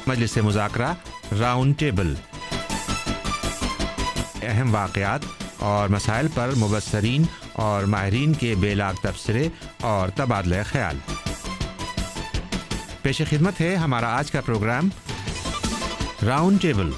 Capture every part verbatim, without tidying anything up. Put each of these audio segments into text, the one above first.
مجلس مذاکرہ round table, اہم واقعات اور مسائل پر مبصرین اور ماہرین کے بے لاگ تبصرے اور تبادلہ خیال۔ پیش خدمت ہے ہمارا آج کا پروگرام راؤنڈ ٹیبل۔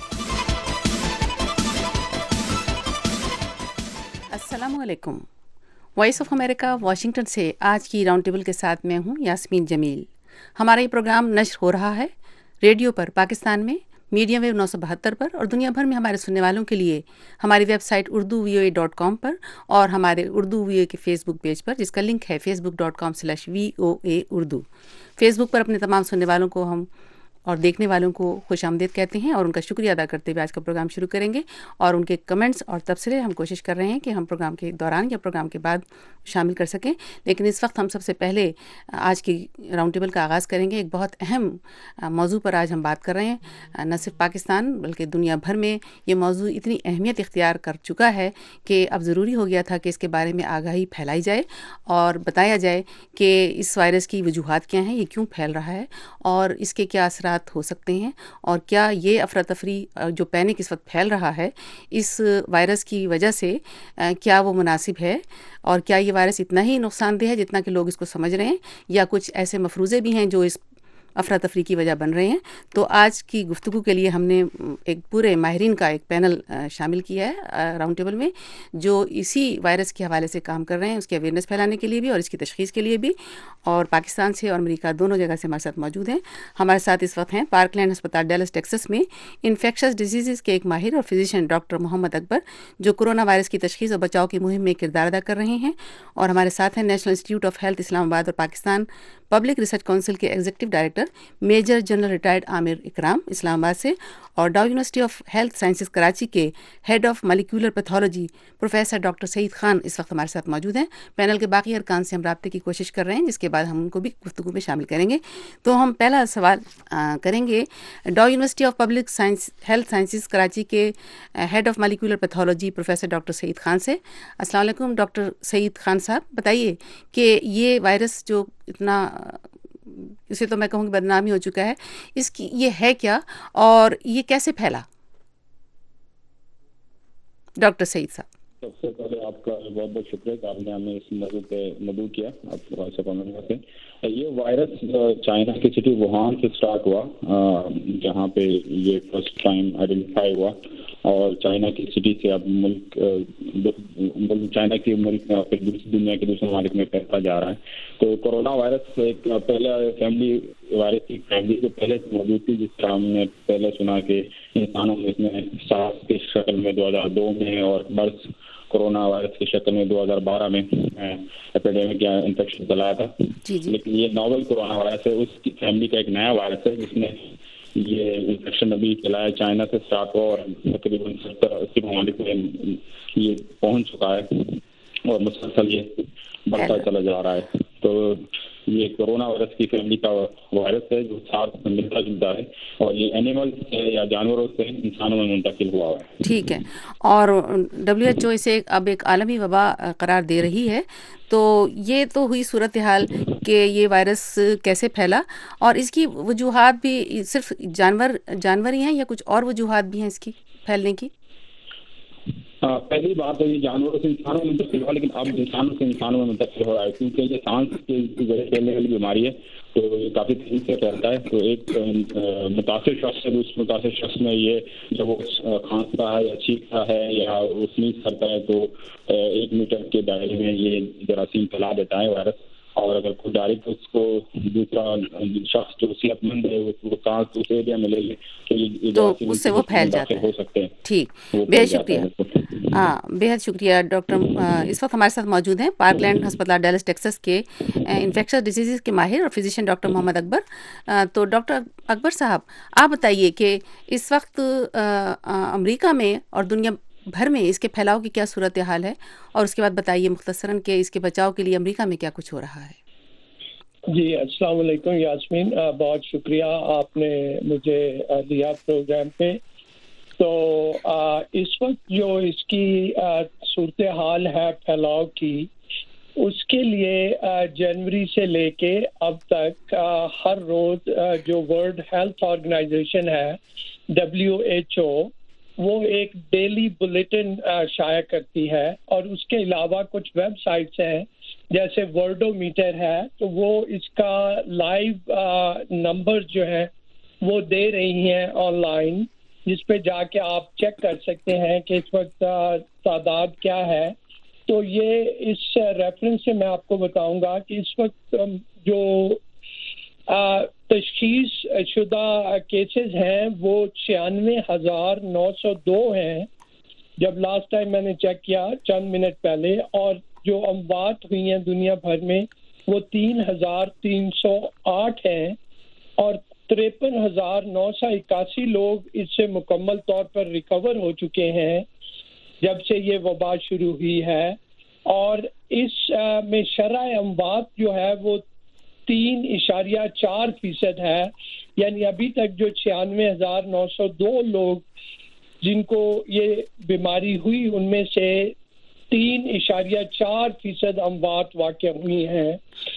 السلام علیکم۔ وائس آف امریکہ واشنگٹن سے آج کی راؤنڈ ٹیبل کے ساتھ میں ہوں یاسمین جمیل۔ ہمارا یہ پروگرام نشر ہو رہا ہے ریڈیو پر پاکستان میں میڈیم ویو نو سو بہتر پر، اور دنیا بھر میں ہمارے سننے والوں کے لیے ہماری website Urdu V O A dot com پر اور ہمارے اردو وی او اے کے فیس بک پیج پر، جس کا لنک ہے Facebook dot com slash V O A Urdu. Facebook پر اپنے تمام سننے والوں کو ہم اور دیکھنے والوں کو خوش آمدید کہتے ہیں اور ان کا شکریہ ادا کرتے ہوئے آج کا پروگرام شروع کریں گے، اور ان کے کمنٹس اور تبصرے ہم کوشش کر رہے ہیں کہ ہم پروگرام کے دوران یا پروگرام کے بعد شامل کر سکیں۔ لیکن اس وقت ہم سب سے پہلے آج کی راؤنڈ ٹیبل کا آغاز کریں گے۔ ایک بہت اہم موضوع پر آج ہم بات کر رہے ہیں، نہ صرف پاکستان بلکہ دنیا بھر میں یہ موضوع اتنی اہمیت اختیار کر چکا ہے کہ اب ضروری ہو گیا تھا کہ اس کے بارے میں آگاہی پھیلائی جائے اور بتایا جائے کہ اس وائرس کی وجوہات کیا ہیں، یہ کیوں پھیل رہا ہے اور اس کے کیا اثرات ہو سکتے ہیں، اور کیا یہ افراتفری جو پینک اس وقت پھیل رہا ہے اس وائرس کی وجہ سے کیا وہ مناسب ہے، اور کیا یہ وائرس اتنا ہی نقصان دہ ہے جتنا کہ لوگ اس کو سمجھ رہے ہیں، یا کچھ ایسے مفروضے بھی ہیں جو اس افراتفری کی وجہ بن رہے ہیں۔ تو آج کی گفتگو کے لیے ہم نے ایک پورے ماہرین کا ایک پینل شامل کیا ہے راؤنڈ ٹیبل میں، جو اسی وائرس کے حوالے سے کام کر رہے ہیں، اس کی اویئرنیس پھیلانے کے لیے بھی اور اس کی تشخیص کے لیے بھی، اور پاکستان سے اور امریکہ دونوں جگہ سے ہمارے ساتھ موجود ہیں۔ ہمارے ساتھ اس وقت ہیں پارک لینڈ ہسپتال ڈیلس ٹیکسس میں انفیکشس ڈیزیزز کے ایک ماہر اور فزیشین ڈاکٹر محمد اکبر، جو کورونا وائرس کی تشخیص اور بچاؤ کی مہم میں کردار ادا کر رہے ہیں، اور ہمارے ساتھ ہیں national institute of health Islamabad اور پاکستان پبلک ریسرچ کونسل کے executive director major general retired Amir Ikram Islamabad سے، اور Dow university of health sciences Karachi کے head of molecular pathology professor doctor Saeed Khan اس وقت ہمارے ساتھ موجود ہیں۔ پینل کے باقی ارکان سے ہم رابطے کی کوشش کر رہے ہیں، جس کے بعد ہم ان کو بھی گفتگو میں شامل کریں گے۔ تو ہم پہلا سوال کریں گے Dow university of Public Science Health sciences Karachi کے head of molecular pathology professor doctor Saeed Khan سے۔ السلام علیکم ڈاکٹر سعید خان صاحب، بتائیے کہ یہ وائرس جو اتنا، اسے تو میں کہوں کہ بدنامی ہو چکا ہے، اس کی یہ ہے کیا اور یہ کیسے پھیلا؟ ڈاکٹر سعید صاحب۔ سب سے پہلے آپ کا بہت بہت شکریہ کہ آپ نے ہمیں اس موضوع پہ مدعو کیا۔ آپ وائس آف امریکہ سے یہ وائرس چائنا کی سٹی ووہان سے سٹارٹ ہوا، جہاں پہ یہ فرسٹ ٹائم آئیڈینٹیفائی ہوا، اور چائنا کی سٹی سے اب ملک چائنا کی ملک پھر دوسری دنیا کے دوسرے ممالک میں پھیلتا جا رہا ہے۔ تو کورونا وائرس ایک پہلا فیملی وائرس کی فیملی جو پہلے موجود تھی، جس طرح ہم نے پہلے سنا کہ انسانوں میں اس میں سارس کی شکل میں دو ہزار دو میں اور مرس کورونا وائرس کی شکل میں دو ہزار بارہ میں ایپیڈیمک یا انفیکشن چلایا تھا، لیکن یہ ناول کورونا وائرس ہے، اس کی فیملی کا ایک نیا وائرس ہے جس نے یہ انفیکشن ابھی چلایا، چائنا سے اسٹارٹ ہوا اور تقریباً ستر اسی ممالک میں یہ پہنچ چکا ہے اور مسلسل یہ بڑھتا چلا جا رہا ہے۔ تو یہ کورونا وائرس کی فیملی کا وائرس ہے جو ساتھ ملتا جلتا ہے، اور یہ اینیمل سے یا جانوروں سے انسانوں میں منتقل ہوا ہے۔ ٹھیک ہے، اور ڈبلیو ایچ او اسے اب ایک عالمی وبا قرار دے رہی ہے۔ تو یہ تو ہوئی صورتحال کہ یہ وائرس کیسے پھیلا، اور اس کی وجوہات بھی صرف جانور جانور ہی ہیں یا کچھ اور وجوہات بھی ہیں اس کی پھیلنے کی؟ پہلی بات تو یہ جانوروں سے انسانوں میں منتقل ہوا، لیکن اب انسانوں سے انسانوں میں منتقل ہو رہا ہے، کیونکہ یہ سانس کے ذریعے پھیلنے والی بیماری ہے، تو یہ کافی تیزی سے پھیلتا ہے۔ تو ایک متاثر شخص سے دوسرے متاثر شخص میں یہ جب وہ کھانستا ہے یا چھینکتا ہے یا وہ سنیز کرتا ہے تو ایک میٹر کے دائرے میں یہ جراثیم پھیلا دیتا ہے وائرس، اور اگر کوئی ڈائریکٹ اس کو دوسرا شخص جو صحت مند ہے وہ سانس اس ایریا میں لے لے تو اس سے وہ پھیل جاتا ہے۔ ہو سکتے ہیں۔ ٹھیک، بہت شکریہ، ہاں بہت شکریہ ڈاکٹر۔ اس وقت ہمارے ساتھ موجود ہیں پارک لینڈ ہسپتال ڈیلس ٹیکسس کے انفیکشس ڈیزیزز کے ماہر اور فزیشین ڈاکٹر محمد اکبر۔ تو ڈاکٹر اکبر صاحب، آپ بتائیے کہ اس وقت امریکہ میں اور دنیا بھر میں اس کے پھیلاؤ کی کیا صورتحال ہے، اور اس کے بعد بتائیے مختصراً کہ اس کے بچاؤ کے لیے امریکہ میں کیا کچھ ہو رہا ہے۔ جی السلام علیکم یاسمین، بہت شکریہ آپ نے مجھے لیا پروگرام پہ۔ تو اس وقت جو اس کی صورتحال ہے پھیلاؤ کی، اس کے لیے جنوری سے لے کے اب تک ہر روز جو ورلڈ ہیلتھ آرگنائزیشن ہے ڈبلیو ایچ او وہ ایک ڈیلی بلیٹن شائع کرتی ہے، اور اس کے علاوہ کچھ ویب سائٹس ہیں جیسے ورلڈو میٹر ہے، تو وہ اس کا لائیو نمبر جو ہے وہ دے رہی ہیں آن لائن، جس پہ جا کے آپ چیک کر سکتے ہیں کہ اس وقت تعداد کیا ہے. تو یہ اس ریفرنس سے میں آپ کو بتاؤں گا کہ اس وقت جو تشخیص شدہ کیسز ہیں وہ چھیانوے ہزار نو سو دو ہیں جب لاسٹ ٹائم میں نے چیک کیا چند منٹ پہلے، اور جو اموات ہوئی ہیں دنیا بھر میں وہ تین ہزار تین سو آٹھ ہیں، اور تریپن ہزار نو سو اکاسی لوگ اس سے مکمل طور پر ریکور ہو چکے ہیں جب سے یہ وبا شروع ہوئی ہے. اور اس میں شرح اموات جو ہے وہ تین اشاریہ چار فیصد ہے، یعنی ابھی تک جو چھیانوے ہزار نو سو دو لوگ جن کو یہ بیماری ہوئی ان میں سے تین اشاریہ چار فیصد اموات واقع ہوئی ہیں،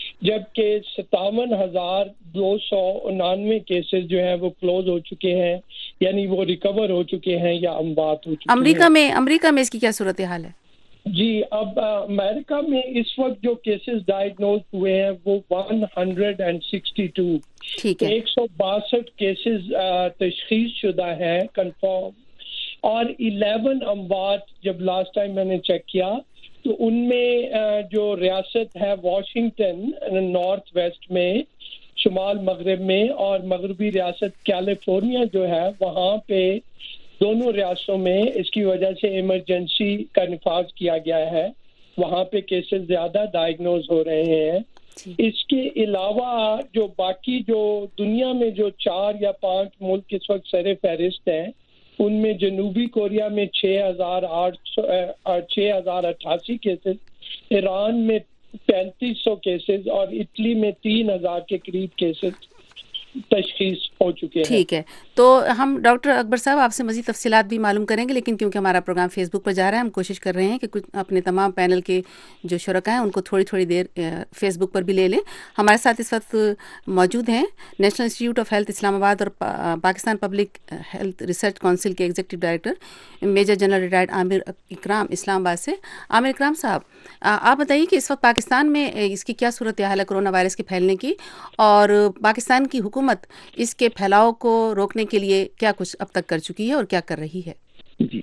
جبکہ ستاون ہزار دو سو انانوے کیسز جو ہیں وہ کلوز ہو چکے ہیں، یعنی وہ ریکور ہو چکے ہیں یا اموات ہو چکے ہیں. امریکہ میں امریکہ میں اس کی کیا صورتحال ہے؟ جی، اب امریکہ میں اس وقت جو کیسز ڈائیگنوز ہوئے ہیں وہ one hundred and sixty two ایک سو باسٹھ کیسز تشخیص شدہ ہیں کنفرم، اور الیون اموات جب لاسٹ ٹائم میں نے چیک کیا تو ان میں جو ریاست ہے واشنگٹن نارتھ ویسٹ میں شمال مغرب میں، اور مغربی ریاست کیلیفورنیا جو ہے وہاں پہ دونوں ریاستوں میں اس کی وجہ سے ایمرجنسی کا نفاذ کیا گیا ہے، وہاں پہ کیسز زیادہ ڈائیگنوز ہو رہے ہیں. اس کے علاوہ جو باقی جو دنیا میں جو چار یا پانچ ملک اس وقت سر فہرست ہیں ان میں جنوبی کوریا میں چھ ہزار آٹھ سو چھ ہزار اٹھاسی کیسز، ایران میں پینتیس سو کیسز، اور اٹلی میں تین ہزار کے قریب کیسز تشخیص ہو چکے ہیں. ٹھیک ہے، تو ہم ڈاکٹر اکبر صاحب آپ سے مزید تفصیلات بھی معلوم کریں گے، لیکن کیونکہ ہمارا پروگرام فیس بک پر جا رہا ہے ہم کوشش کر رہے ہیں کہ کچھ اپنے تمام پینل کے جو شرکاء ہیں ان کو تھوڑی تھوڑی دیر فیس بک پر بھی لے لیں. ہمارے ساتھ اس وقت موجود ہیں national institute of health Islamabad اور Pakistan Public Health research council کے executive director major general retired Amir Ikram Islamabad سے. عامر اکرام صاحب، آپ بتائیے کہ اس وقت پاکستان میں اس کی کیا صورتحال ہے کرونا وائرس کے پھیلنے کی، اور پاکستان کی حکومت اس کے پھیلاؤ کو روکنے کے لیے کیا کچھ اب تک کر چکی ہے اور کیا کر رہی ہے؟ جی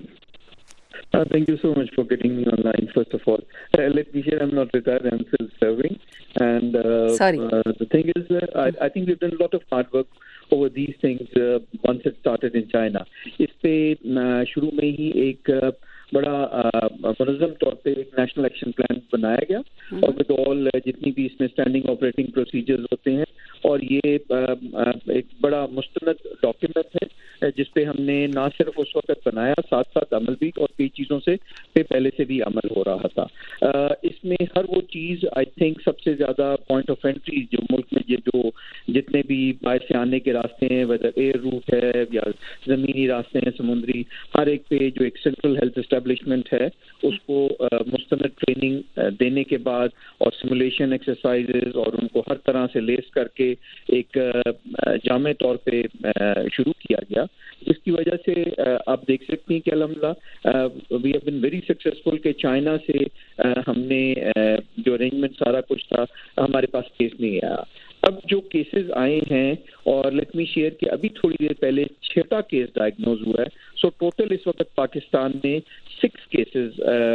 Uh, thank you so much for getting me online, first of all. Uh, let me share, I'm not retired, I'm still serving. And uh, Sorry. Uh, the thing is, uh, I, I think we've done a lot of hard work over these things uh, once it started in China. اس پہ uh, شروع میں ہی ایک uh, بڑا منظم طور پہ ایک national action plan بنایا گیا، اور ود آل جتنی بھی اس میں اسٹینڈنگ آپریٹنگ پروسیجرز ہوتے ہیں، اور یہ ایک بڑا مستند ڈاکیومنٹ ہے جس پہ ہم نے نہ صرف اس وقت بنایا، ساتھ ساتھ عمل بھی، اور کئی چیزوں سے پہ پہلے سے بھی عمل ہو رہا تھا. اس میں ہر وہ چیز آئی تھنک سب سے زیادہ پوائنٹ آف انٹری جو ملک میں یہ جو جتنے بھی باہر سے آنے کے راستے ہیں، ویدر ایئر روٹ ہے یا زمینی راستے ہیں، سمندری، ہر ایک پہ جو ایک سینٹرل ہیلتھ اسٹیبلشمنٹ ہے اس کو مستند ٹریننگ دینے کے بعد اور سیمولیشن ایکسرسائزز اور ان کو ہر طرح سے لیس کر کے ایک جامع طور پہ شروع کیا گیا، جس کی وجہ سے آپ دیکھ سکتے ہیں کہ الحمدللہ we have been very successful کہ چائنا سے ہم نے جو ارینجمنٹ سارا کچھ تھا ہمارے پاس کیس نہیں آیا. اب جو کیسز آئے ہیں، اور لیٹ می شیئر کہ ابھی تھوڑی دیر پہلے چھٹا کیس ڈائگنوز ہوا ہے. سو ٹوٹل اس وقت پاکستان میں سکس کیسز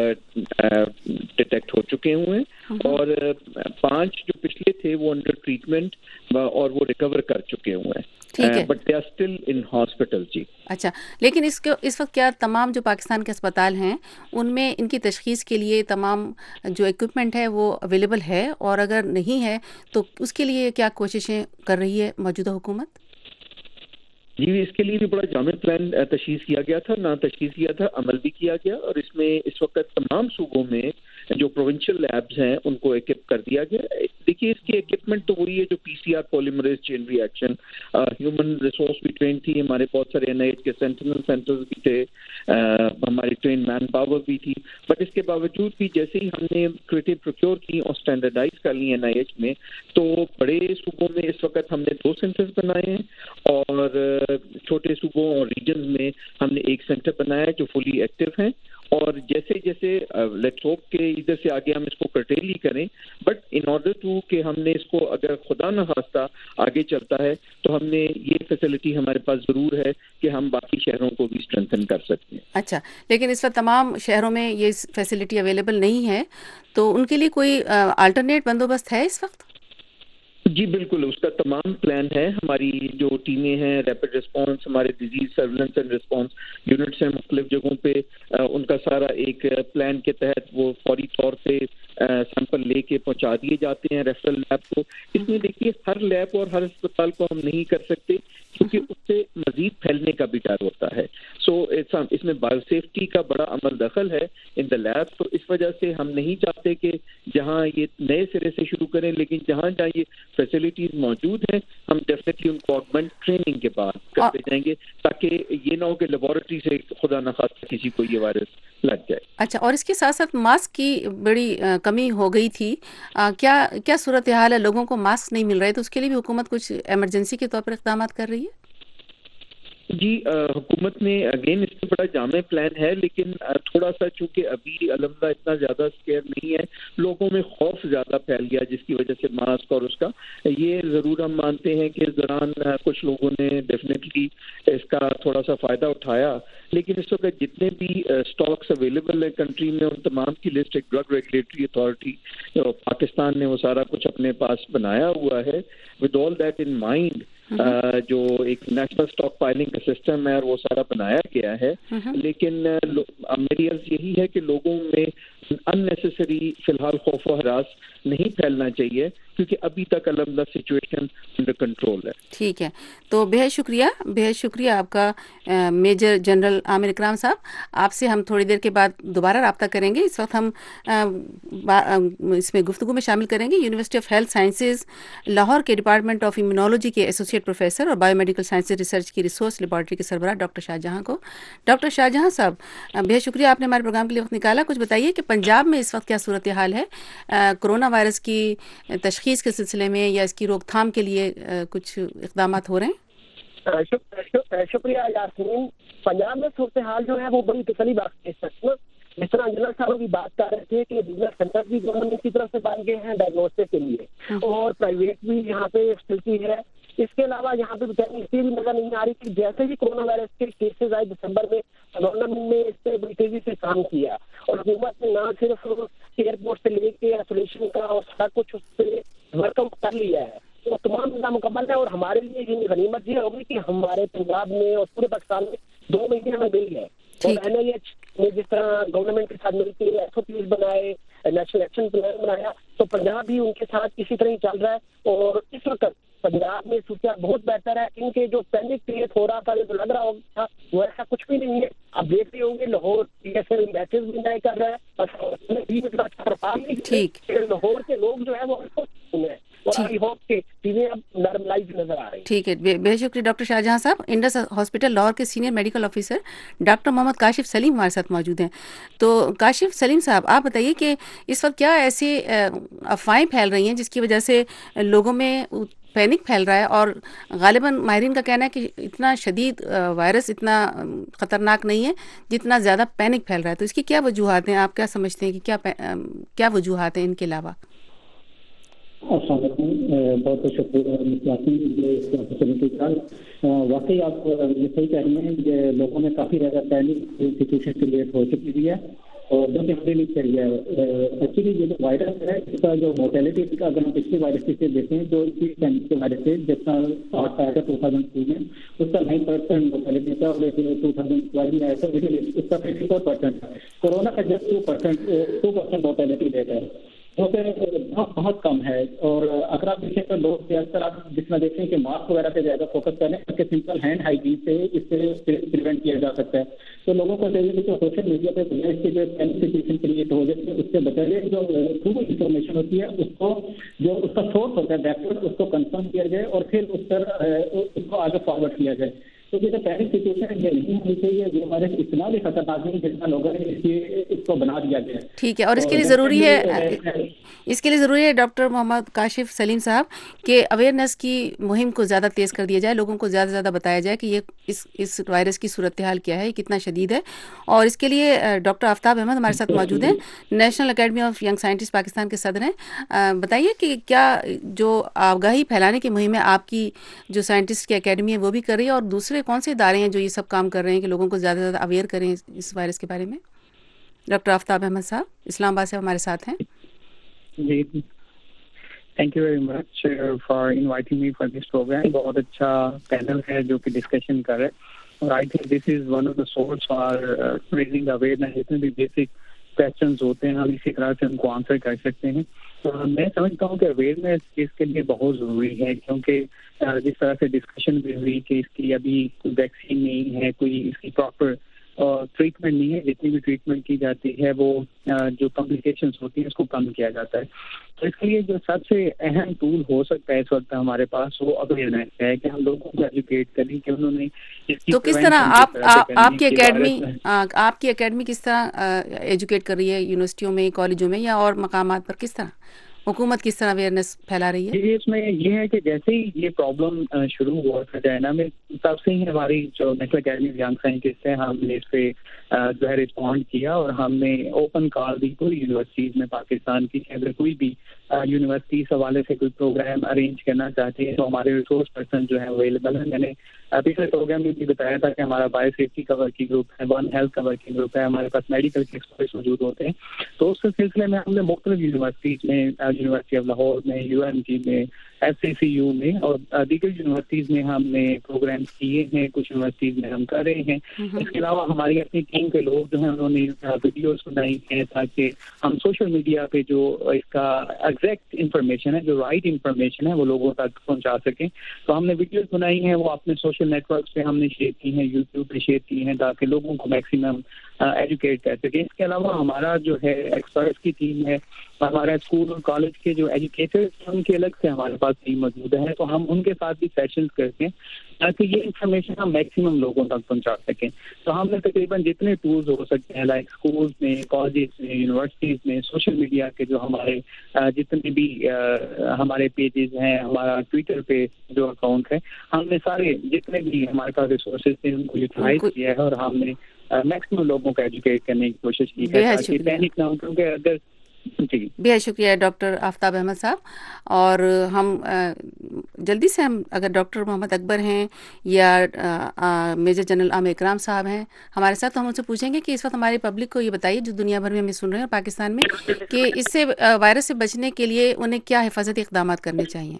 ڈیٹیکٹ ہو چکے ہوئے ہیں، اور پانچ جو پچھلے تھے وہ انڈر ٹریٹمنٹ اور وہ ریکور کر چکے ہوئے ہیں، but they are still in hospital. جی اچھا، لیکن اس کو اس وقت کیا تمام جو پاکستان کے اسپتال ہیں ان میں ان کی تشخیص کے لیے تمام جو ایکوپمنٹ ہے وہ اویلیبل ہے، اور اگر نہیں ہے تو اس کے لیے کیا کوششیں کر رہی ہے موجودہ حکومت؟ جی، اس کے لیے بھی بڑا جامع پلان تشخیص کیا گیا تھا، نہ تشخیص کیا تھا، عمل بھی کیا گیا، اور اس میں اس وقت تمام صوبوں میں جو پروونشل لیبز ہیں ان کو ایکپ کر دیا گیا. دیکھیے اس کی ایکپمنٹ تو وہی ہے جو P C R polymerase chain reaction, human resource بھی ٹرین تھی, ہمارے بہت سارے این آئی ایچ کے سینٹینل سینٹرز بھی تھے, ہماری ٹرین مین پاور بھی تھی. بٹ اس کے باوجود بھی جیسے ہی ہم نے کریٹو پروکیور کی اور اسٹینڈرڈائز کر لی این آئی ایچ میں, تو بڑے صوبوں میں اس وقت ہم نے دو سینٹرز بنائے ہیں اور چھوٹے صوبوں اور ریجنز میں ہم نے ایک سینٹر بنایا ہے جو فلی ایکٹیو ہیں. اور جیسے جیسے لیٹس ہوپ کہ ادھر سے آگے ہم اس کو کرٹیل ہی کریں, بٹ ان آرڈر ٹو کہ ہم نے اس کو اگر خدا نہ خواستہ آگے چلتا ہے تو ہم نے یہ فیسلٹی ہمارے پاس ضرور ہے کہ ہم باقی شہروں کو بھی اسٹرینتھن کر سکتے ہیں. اچھا, لیکن اس وقت تمام شہروں میں یہ فیسلٹی اویلیبل نہیں ہے, تو ان کے لیے کوئی الٹرنیٹ بندوبست ہے اس وقت؟ جی بالکل, اس کا تمام پلان ہے. ہماری جو ٹیمیں ہیں ریپڈ رسپانس, ہمارے disease surveillance and response units ہیں مختلف جگہوں پہ, ان کا سارا ایک پلان کے تحت وہ فوری طور پہ سیمپل لے کے پہنچا دیے جاتے ہیں ریفرل لیب کو. اس میں دیکھیے ہر لیب اور ہر اسپتال کو ہم نہیں کر سکتے کیونکہ اس سے مزید پھیلنے کا بھی ڈر ہوتا ہے. سو اس میں بایو سیفٹی کا بڑا عمل دخل ہے ان دا لیب, تو اس وجہ سے ہم نہیں چاہتے کہ جہاں یہ نئے سرے سے شروع کریں, لیکن جہاں جہاں یہ فیسلٹیز موجود ہیں ہم ڈیفینیٹلی ان کو آگمنٹ ٹریننگ کے بعد کرتے جائیں گے, تاکہ یہ نہ ہو کہ لیبارٹری سے خدا نخواستہ کسی کو یہ وائرس لگ جائے. اچھا, اور اس کے ساتھ ساتھ ماسک کی بڑی کمی ہو گئی تھی, کیا کیا صورتحال ہے؟ لوگوں کو ماسک نہیں مل رہے, تو اس کے لیے بھی حکومت کچھ ایمرجنسی کے طور پر اقدامات کر رہی ہے؟ جی حکومت میں اگین اس میں بڑا جامع پلان ہے, لیکن تھوڑا سا چونکہ ابھی الحمدللہ اتنا زیادہ اسکیئر نہیں ہے, لوگوں میں خوف زیادہ پھیل گیا جس کی وجہ سے ماسک اور اس کا یہ ضرور ہم مانتے ہیں کہ اس دوران کچھ لوگوں نے ڈیفینیٹلی اس کا تھوڑا سا فائدہ اٹھایا. لیکن اس وقت جتنے بھی اسٹاکس اویلیبل ہیں کنٹری میں ان تمام کی لسٹ ایک ڈرگ ریگولیٹری اتھارٹی پاکستان نے وہ سارا کچھ اپنے پاس بنایا ہوا ہے. With all that in mind جو ایک نیشنل اسٹاک پائلنگ کا سسٹم ہے اور وہ سارا بنایا گیا ہے, لیکن میری عرض یہی ہے کہ لوگوں میں ان نیسیسری فی الحال خوف و ہراس نہیں پھیلنا چاہیے, کیونکہ ابھی تک الحمدللہ سچویشن انڈر کنٹرول ہے. ٹھیک ہے, تو بہت شکریہ بہت شکریہ آپ کا میجر جنرل عامر اکرام صاحب. آپ سے ہم تھوڑی دیر کے بعد دوبارہ رابطہ کریں گے. اس وقت ہم اس میں گفتگو میں شامل کریں گے University of health sciences Lahore کے ڈپارٹمنٹ آف امیونالوجی کے ایسوسیٹ پروفیسر اور بایو میڈیکل سائنسز ریسرچ کی ریسورس لیبارٹری کے سربراہ ڈاکٹر شاہجہاں کو. ڈاکٹر شاہجہاں صاحب بہت شکریہ, آپ نے ہمارے پروگرام کے لیے وقت نکالا. کچھ بتائیے کہ پنجاب میں اس وقت کیا صورتحال ہے کرونا وائرس کی تشخیص کے سلسلے میں, یا اس کی روک تھام کے لیے کچھ اقدامات ہو رہے ہیں؟ شکریہ یاسمین. پنجاب میں صورتحال جو ہے وہ بڑی تسلی بخش ہے. جس طرح جنرل صاحب کی بات کر رہے تھے کہ بزنس سینٹر بھی گورنمنٹ کی طرف سے بن گئے ہیں ڈائگنوسٹک کے لیے, اور پرائیویٹ بھی یہاں پہ فیسلٹی ہے. اس کے علاوہ یہاں پہ اس بھی نظر نہیں آ رہی کہ جیسے ہی کورونا وائرس کے کیسز آئے دسمبر میں, گورنمنٹ نے اس پہ بڑی تیزی سے کام کیا, اور حکومت نے نہ صرف ایئرپورٹ سے لے کے آئسولیشن کا اور سارا کچھ اس پہ ورک آؤٹ کر لیا ہے. تو تمام نظام مکمل ہے, اور ہمارے لیے یہ غنیمت یہ ہوگی کہ ہمارے پنجاب میں اور پورے پاکستان میں دو مہینے ہمیں مل گئے, اور این آئی ایچ نے جس طرح گورنمنٹ کے ساتھ مل کے ایس او پیز بنائے, نیشنل ایکشن پلان بنایا, تو پنجاب بھی ان کے ساتھ اسی طرح ہی چل رہا ہے. اور اس وقت پنجاب میں صورتحال بہت بہتر ہے, کیونکہ جو پینک کریٹ ہو رہا تھا, جو لگ رہا ہوگا وہ ایسا کچھ بھی نہیں ہے. آپ دیکھ رہے ہوں گے Lahore P S L matches بھی نہیں کر رہا ہے, ٹھیک لاہور کے لوگ جو ہے وہ ٹھیک ہے. بہت شکریہ ڈاکٹر شاہجہاں صاحب. انڈس ہاسپٹل لاہور کے senior medical officer doctor Muhammad Kashif Saleem ہمارے ساتھ موجود ہیں. تو کاشف سلیم صاحب, آپ بتائیے کہ اس وقت کیا ایسی افواہیں پھیل رہی ہیں جس کی وجہ سے لوگوں میں پینک پھیل رہا ہے, اور غالباً ماہرین کا کہنا ہے کہ اتنا شدید وائرس اتنا خطرناک نہیں ہے جتنا زیادہ پینک پھیل رہا ہے. تو اس کی کیا وجوہات ہیں؟ آپ کیا سمجھتے ہیں کہ کیا کیا وجوہات ہیں ان کے علاوہ؟ السلام علیکم, بہت بہت شکریہ. واقعی آپ یہ صحیح کہہ رہی ہیں کہ لوگوں میں کافی زیادہ پینک سچویشن کریٹ ہو چکی ہوئی ہے, اور جو کہ ہمیں نہیں چاہیے. ایکچولی یہ جو وائرس ہے اس کا جو موٹیلٹی کا اگر ہم پچھلی وائرس سے دیکھیں جو اسی کے وائرس سے جس کا اسٹارٹ آیا تھا ٹو تھاؤزینڈ ٹو میں, اس کا نائن پرسینٹ موٹیلٹی تھا, اور ٹو تھاؤزینڈ ٹویلو میں آیا تھا اس کا ففٹی فور پرسینٹ تھا. کورونا کا just two percent two percent mortality rate ہے. جو کہ بہت بہت کم ہے. اور اگر آپ دیکھیں تو لوگ زیادہ تر آپ جس میں دیکھیں کہ ماسک وغیرہ پہ زیادہ فوکس کریں تاکہ سمپل ہینڈ ہائیجین سے اس سے پریونٹ کیا جا سکتا ہے. تو لوگوں کو چاہیے کہ سوشل میڈیا پہ اس کی جو سچویشن کریٹ ہو جائے اس سے بچائے جو ٹرو انفارمیشن ہوتی ہے اس کو جو اس کا سورس ہوتا ہے بیکورڈ اس کو کنفرم کیا جائے اور پھر اس پر اس کو آگے فارورڈ کیا جائے. تو یہ جو پہلی سچویشن یہ نہیں ہونی چاہیے جو ہمارے اتنا بھی خطرناک نہیں جتنا لوگوں نے اس کو بنا دیا گیا. ٹھیک ہے, اور اس کے لیے ضروری ہے اس کے لیے ضروری ہے ڈاکٹر محمد کاشف سلیم صاحب کہ اویئرنیس کی مہم کو زیادہ تیز کر دیا جائے, لوگوں کو زیادہ سے زیادہ بتایا جائے کہ یہ اس اس وائرس کی صورتحال کیا ہے, کتنا شدید ہے. اور اس کے لیے ڈاکٹر آفتاب احمد ہمارے ساتھ موجود ہیں, National academy of young scientist Pakistan کے صدر ہیں. بتائیے کہ کیا جو آگاہی پھیلانے کی مہم ہے آپ کی جو سائنٹسٹ کی اکیڈمی ہے وہ بھی کر رہی ہے, اور دوسرے کون سے ادارے ہیں جو یہ سب کام کر رہے ہیں کہ لوگوں کو زیادہ سے زیادہ اویئر کریں اس وائرس کے بارے میں؟ ڈاکٹر آفتاب احمد صاحب اسلام آباد سے ہمارے ساتھ ہیں. جی, thank you very much for inviting me for this programme. بہت اچھا پینل ہے جو کہ ڈسکشن کر رہے ہیں, اور I think this is one of the source for raising awareness. جتنے بھی بیسک کویشچنز ہوتے ہیں ہم اسی طرح سے ان کو آنسر کر سکتے ہیں. میں سمجھتا ہوں کہ اویئرنیس اس کے لیے بہت ضروری ہے, کیونکہ جس طرح سے ڈسکشن بھی ہوئی کہ اس کی ابھی ویکسین نہیں ہے, کوئی اس کی پراپر ٹریٹمنٹ نہیں ہے. جتنی بھی ٹریٹمنٹ کی جاتی ہے وہ جو کمپلیکیشنس ہوتی ہیں اس کو کم کیا جاتا ہے. تو اس کے لیے جو سب سے اہم ٹول ہو سکتا ہے اس وقت ہمارے پاس وہ اویئرنیس ہے کہ ہم لوگوں کو ایجوکیٹ کریں کہ انہوں نے اس کی. تو کس طرح آپ آپ کی اکیڈمی آپ کی اکیڈمی کس طرح ایجوکیٹ کر رہی ہے یونیورسٹیوں میں, کالجوں میں, یا اور مقامات پر کس طرح حکومت کس طرح اویئرنیس پھیلا رہی ہے؟ جی, اس میں یہ ہے کہ جیسے ہی یہ پرابلم شروع ہوا تھا چائنا میں, تب سے ہی ہماری جو National academy of young Scientist ہے ہم نے اس پہ جو ہے رسپونڈ کیا, اور ہم نے اوپن کال دی پوری یونیورسٹیز میں پاکستان کی. اگر کوئی بھی یونیورسٹی اس حوالے سے کوئی پروگرام ارینج کرنا چاہتے ہیں تو ہمارے ریسورس پرسن جو ہے اویلیبل ہیں. میں نے پچھلے پروگرام میں بھی بتایا تھا کہ ہمارا بایو سیفٹی کا ورکنگ گروپ ہے, ون ہیلتھ کا ورکنگ گروپ ہے, ہمارے پاس میڈیکل کے ایکسپرٹس موجود ہوتے ہیں. تو اس سلسلے میں ہم نے مختلف یونیورسٹیز میں, یونیورسٹی آف لاہور میں, یو این جی میں, ایس سی سی یو میں اور دیگر یونیورسٹیز میں ہم نے پروگرامس کیے ہیں. کچھ یونیورسٹیز میں ہم کر رہے ہیں. اس کے علاوہ ہماری اپنی ٹیم کے لوگ جو ہیں انہوں نے ویڈیوز بنائی ہیں تاکہ ہم سوشل میڈیا پہ جو اس کا ایگزیکٹ انفارمیشن ہے, جو رائٹ انفارمیشن ہے, وہ لوگوں تک پہنچا سکیں. تو ہم نے ویڈیوز بنائی ہیں, وہ اپنے سوشل نیٹ ورکس پہ ہم نے شیئر کی ہیں, یوٹیوب پہ شیئر کی ہیں تاکہ لوگوں کو میکسیمم ایجوکیٹ کر سکیں. اس کے علاوہ ہمارا جو ہے ایکسپرٹس کی ٹیم ہے, ہمارا اسکول اور کالج کے جو ایجوکیٹرز ان کے الگ سے ہمارے پاس ٹیم موجود ہے. تو ہم ان کے ساتھ بھی سیشنز کرتے ہیں تاکہ یہ انفارمیشن ہم میکسیمم لوگوں تک پہنچا سکیں. تو ہم نے تقریباً جتنے ٹولز ہو سکتے ہیں لائک اسکولز میں, کالجز میں, یونیورسٹیز میں, سوشل میڈیا کے جو ہمارے جتنے بھی ہمارے پیجز ہیں, ہمارا ٹویٹر پہ جو اکاؤنٹ ہے, ہم نے سارے جتنے بھی ہمارے پاس ریسورسز تھے ان کو یوٹیلائز کیا ہے, اور ہم نے میکسیمم لوگوں کو ایجوکیٹ کرنے کی کوشش کی ہے تاکہ پینک نہ ہو. کیونکہ اگر جی بہت شکریہ ڈاکٹر آفتاب احمد صاحب. اور ہم جلدی سے ہم اگر ڈاکٹر محمد اکبر ہیں یا میجر جنرل عامر اکرام صاحب ہیں ہمارے ساتھ, تو ہم ان سے پوچھیں گے کہ اس وقت ہماری پبلک کو یہ بتائیے جو دنیا بھر میں ہمیں سن رہے ہیں پاکستان میں, کہ اس سے وائرس سے بچنے کے لیے انہیں کیا حفاظتی اقدامات کرنے چاہیے.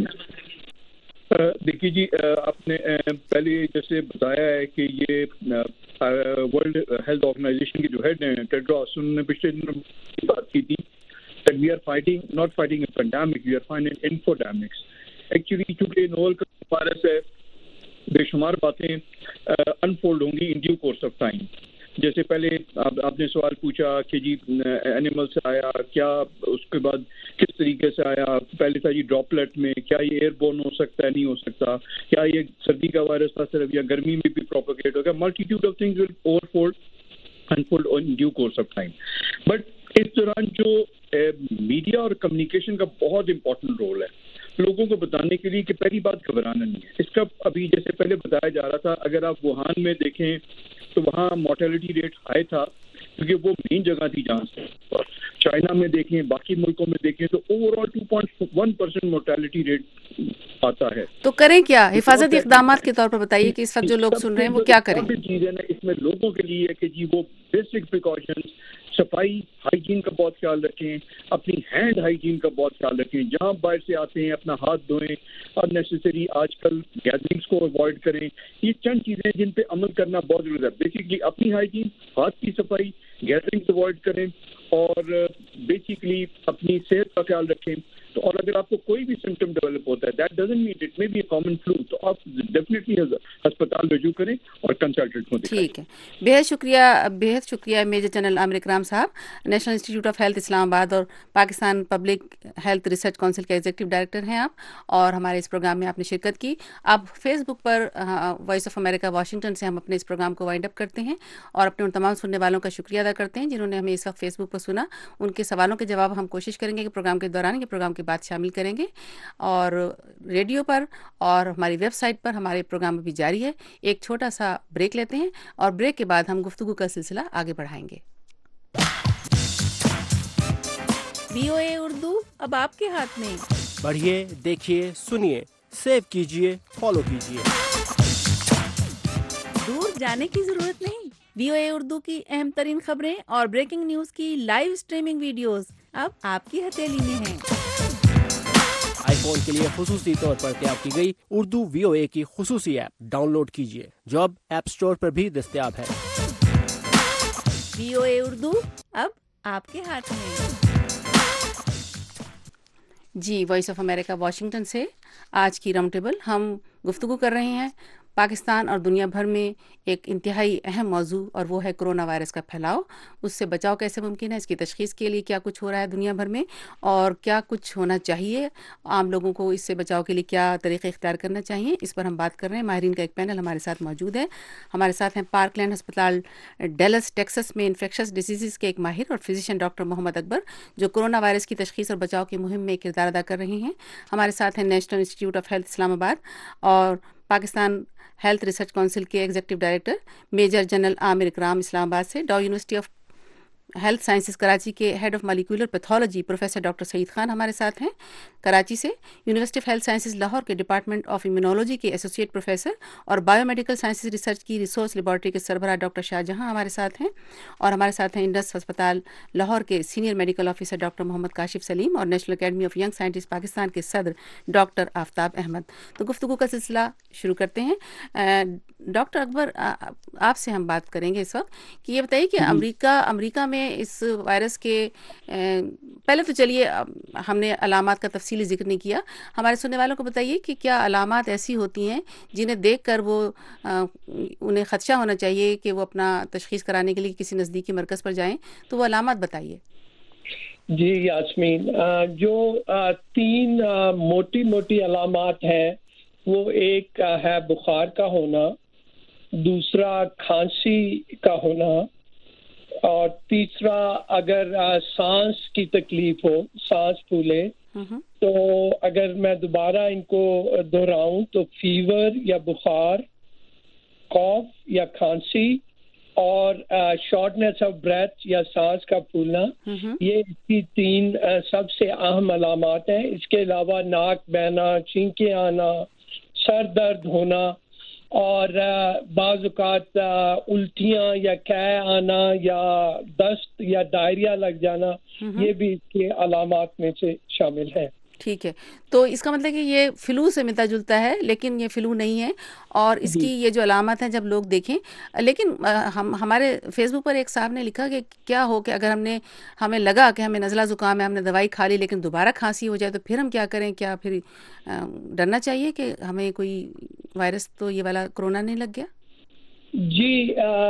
دیکھیے جی, آپ نے پہلے جیسے بتایا ہے کہ یہ ورلڈ ہیلتھ آرگنائزیشن کے جو ہیڈ ہیں ٹیڈروس, انہوں نے پچھلے دنوں بات کی تھی that we are fighting not fighting a pandemic, we are fighting infodemics. Actually چونکہ نوول کا وائرس ہے, بے شمار باتیں انفولڈ ہوں گی in due course of time. جیسے پہلے آپ نے سوال پوچھا کہ جی اینیمل سے آیا کیا, اس کے بعد کس طریقے سے آیا. پہلے تھا جی ڈراپلیٹ میں, کیا یہ ایئر بورن ہو سکتا ہے, نہیں ہو سکتا, کیا یہ سردی کا وائرس تھا صرف, یا گرمی میں بھی پروپیگیٹ ہو گیا. Multitude of things will over fold unfold in due course of time. But اس دوران جو میڈیا اور کمیونیکیشن کا بہت امپورٹنٹ رول ہے لوگوں کو بتانے کے لیے کہ پہلی بات گھبرانا نہیں ہے. اس کا ابھی جیسے پہلے بتایا جا رہا تھا, اگر آپ ووہان میں دیکھیں تو وہاں مورٹیلٹی ریٹ ہائی تھا کیونکہ وہ مین جگہ تھی جہاں سے. چائنا میں دیکھیں, باقی ملکوں میں دیکھیں تو overall two point one percent mortality rate آتا ہے. تو کریں کیا حفاظتی اقدامات کے طور پر بتائیے کہ اس وقت جو لوگ سن رہے ہیں وہ کیا کریں. چیز ہے نا اس میں لوگوں کے لیے کہ جی وہ بیسک پریکاشنز, صفائی ہائیجین کا بہت خیال رکھیں, اپنی ہینڈ ہائیجین کا بہت خیال رکھیں, جہاں باہر سے آتے ہیں اپنا ہاتھ دھوئیں, اور نیسیسری آج کل گیدرنگس کو اوائڈ کریں. یہ چند چیزیں جن پہ عمل کرنا بہت ضروری ہے. بیسکلی اپنی ہائیجین, ہاتھ کی صفائی, گیدرنگس اوائڈ کریں اور بیسیکلی اپنی صحت کا خیال رکھیں. تو اور اگر آپ کو کوئی بھی سمٹم ڈیولپ ہوتا ہے that doesn't mean it may be a common flu, تو آپ ڈیفینیٹلی ہسپتال رجوع کریں اور کنسلٹنٹ کو دکھائیں. ٹھیک ہے, بہت شکریہ بہت شکریہ میجر جنرل عامر اکرام صاحب, National institute of health Islamabad اور Pakistan Public Health research council کے ایگزیکٹو ڈائریکٹر ہیں آپ, اور ہمارے اس پروگرام میں آپ نے شرکت کی. اب فیس بک پر وائس آف امریکہ واشنگٹن سے ہم اپنے اس پروگرام کو وائنڈ اپ کرتے ہیں اور اپنے ان تمام سننے والوں کا شکریہ ادا کرتے ہیں جنہوں نے ہمیں اس وقت فیس بک پر سنا. ان کے سوالوں کے جواب ہم کوشش کریں گے کہ پروگرام کے دوران یہ پروگرام کے بعد شامل کریں گے, اور ریڈیو پر اور ہماری ویب سائٹ پر ہمارے پروگرام بھی جاری ہے. ایک چھوٹا سا بریک لیتے ہیں اور بریک کے بعد ہم گفتگو کا سلسلہ آگے بڑھائیں گے. وی او اے اردو اب آپ کے ہاتھ میں, پڑھیے, دیکھیے, سنیے, سیو کیجیے, فالو کیجیے. دور جانے کی ضرورت نہیں. وی او اے اردو کی اہم ترین خبریں اور بریکنگ نیوز کی لائیو اسٹریمنگ ویڈیوز اب آپ کی ہتھیلی میں ہیں. آئی فون کے لیے خصوصی طور پر تیار کی گئی اردو وی او اے کی خصوصی ایپ ڈاؤن لوڈ کیجیے جو اب ایپ اسٹور پر بھی دستیاب ہے. وی او اے اردو اب آپ کے ہاتھ میں. جی, وائس آف امریکہ واشنگٹن سے آج کی راؤنڈ ٹیبل ہم گفتگو کر رہے ہیں پاکستان اور دنیا بھر میں ایک انتہائی اہم موضوع, اور وہ ہے کرونا وائرس کا پھیلاؤ. اس سے بچاؤ کیسے ممکن ہے, اس کی تشخیص کے لیے کیا کچھ ہو رہا ہے دنیا بھر میں, اور کیا کچھ ہونا چاہیے عام لوگوں کو اس سے بچاؤ کے لیے, کیا طریقے اختیار کرنا چاہیے. اس پر ہم بات کر رہے ہیں. ماہرین کا ایک پینل ہمارے ساتھ موجود ہے. ہمارے ساتھ ہیں پارک لینڈ ہسپتال ڈیلس ٹیکسس میں انفیکشس ڈیزیزز کے ایک ماہر اور فزیشین ڈاکٹر محمد اکبر, جو کرونا وائرس کی تشخیص اور بچاؤ کی مہم میں کردار ادا کر رہے ہیں. ہمارے ساتھ ہیں national institute of health Islamabad اور پاکستان ہیلتھ ریسرچ کونسل کے ایگزیکٹو ڈائریکٹر میجر جنرل عامر اکرام اسلام آباد سے. Dow university of health sciences Karachi کے head of molecular pathology professor doctor Saeed Khan ہمارے ساتھ ہیں کراچی سے. University of health sciences Lahore کے ڈپارٹمنٹ آف امیونولوجی کے ایسوسیٹ پروفیسر اور بایو میڈیکل سائنسز ریسرچ کی ریسورس لیبارٹری کے سربراہ ڈاکٹر شاہ جہاں ہمارے ساتھ ہیں, اور ہمارے ساتھ ہیں انڈس ہسپتال لاہور کے senior medical officer doctor Muhammad Kashif Saleem اور national academy of young scientist Pakistan کے صدر ڈاکٹر آفتاب احمد. تو گفتگو کا سلسلہ شروع کرتے ہیں. ڈاکٹر اکبر, آپ سے ہم بات کریں گے اس وقت کہ یہ بتائیے کہ امریکہ امریکہ میں اس وائرس کے, پہلے تو چلیے ہم نے علامات کا تفصیلی ذکر نہیں کیا, ہمارے سننے والوں کو بتائیے کہ کیا علامات ایسی ہوتی ہیں جنہیں دیکھ کر وہ انہیں خدشہ ہونا چاہیے کہ وہ اپنا تشخیص کرانے کے لیے کسی نزدیکی مرکز پر جائیں, تو وہ علامات بتائیے. جی یاسمین, جو تین موٹی موٹی علامات ہیں وہ ایک ہے بخار کا ہونا, دوسرا کھانسی کا ہونا, اور تیسرا اگر سانس کی تکلیف ہو, سانس پھولے. تو اگر میں دوبارہ ان کو دہراؤں تو فیور یا بخار, کاف یا کھانسی, اور شارٹنیس آف بریتھ یا سانس کا پھولنا, یہ اس کی تین سب سے اہم علامات ہیں. اس کے علاوہ ناک بہنا, چھینکیں آنا, سر درد ہونا, اور بعض اوقات الٹیاں یا قے آنا یا دست یا ڈائریا لگ جانا, یہ بھی اس کے علامات میں سے شامل ہے. ٹھیک ہے, تو اس کا مطلب کہ یہ فلو سے ملتا جلتا ہے, لیکن یہ فلو نہیں ہے. اور اس کی یہ جو علامات ہیں جب لوگ دیکھیں, لیکن ہم ہمارے فیس بک پر ایک صاحب نے لکھا کہ کیا ہو کہ اگر ہم نے ہمیں لگا کہ ہمیں نزلہ زکام ہے, ہم نے دوائی کھا لی, لیکن دوبارہ کھانسی ہو جائے تو پھر ہم کیا کریں؟ کیا پھر ڈرنا چاہیے کہ ہمیں کوئی وائرس تو یہ والا کرونا نہیں لگ گیا؟ جی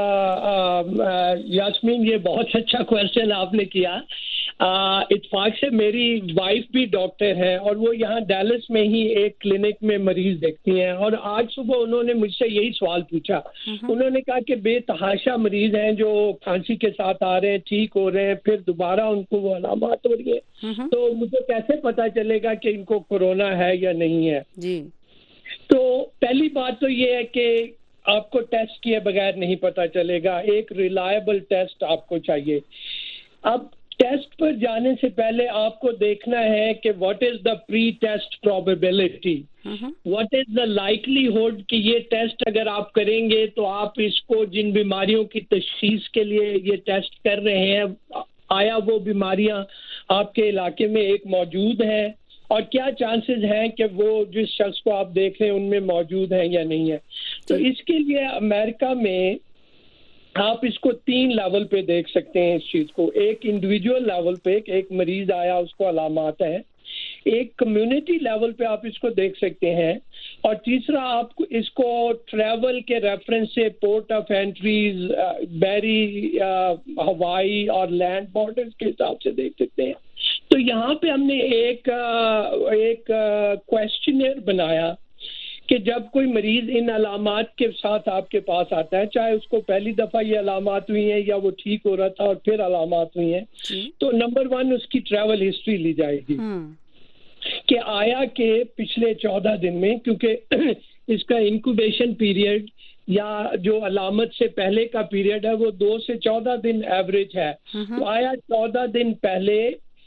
یاسمین, یہ بہت اچھا کویشچن آپ نے کیا. اتفاق سے میری وائف بھی ڈاکٹر ہے اور وہ یہاں ڈیلس میں ہی ایک کلینک میں مریض دیکھتی ہیں, اور آج صبح انہوں نے مجھ سے یہی سوال پوچھا. انہوں نے کہا کہ بے تحاشا مریض ہیں جو کھانسی کے ساتھ آ رہے ہیں, ٹھیک ہو رہے ہیں, پھر دوبارہ ان کو وہ علامات ہو رہی ہے, تو مجھے کیسے پتا چلے گا کہ ان کو کورونا ہے یا نہیں ہے؟ جی, تو پہلی بات تو یہ ہے کہ آپ کو ٹیسٹ کیے بغیر نہیں پتا چلے گا, ایک ریلائبل ٹیسٹ آپ کو چاہیے. اب ٹیسٹ پر جانے سے پہلے آپ کو دیکھنا ہے کہ what is the pre test probability, what is the likelihood کہ یہ ٹیسٹ اگر آپ کریں گے تو آپ اس کو جن بیماریوں کی تشخیص کے لیے یہ ٹیسٹ کر رہے ہیں, آیا وہ بیماریاں آپ کے علاقے میں ایک موجود ہیں, اور کیا چانسز ہیں کہ وہ جس شخص کو آپ دیکھ رہے ہیں ان میں موجود ہیں یا نہیں ہے. تو اس کے لیے امریکہ میں آپ اس کو تین لیول پہ دیکھ سکتے ہیں اس چیز کو. ایک انڈیویجول لیول پہ ایک مریض آیا اس کو علامات ہیں, ایک کمیونٹی لیول پہ آپ اس کو دیکھ سکتے ہیں, اور تیسرا آپ اس کو ٹریول کے ریفرنس سے پورٹ آف انٹریز, بحری, ہوائی اور لینڈ بارڈرز کے حساب سے دیکھ سکتے ہیں. تو یہاں پہ ہم نے ایک ایک کویسچنر بنایا کہ جب کوئی مریض ان علامات کے ساتھ آپ کے پاس آتا ہے, چاہے اس کو پہلی دفعہ یہ علامات ہوئی ہیں یا وہ ٹھیک ہو رہا تھا اور پھر علامات ہوئی ہیں, تو نمبر ون اس کی ٹریول ہسٹری لی جائے گی کہ آیا کہ پچھلے چودہ دن میں, کیونکہ اس کا انکوبیشن پیریڈ یا جو علامت سے پہلے کا پیریڈ ہے وہ دو سے چودہ دن ایوریج ہے, تو آیا چودہ دن پہلے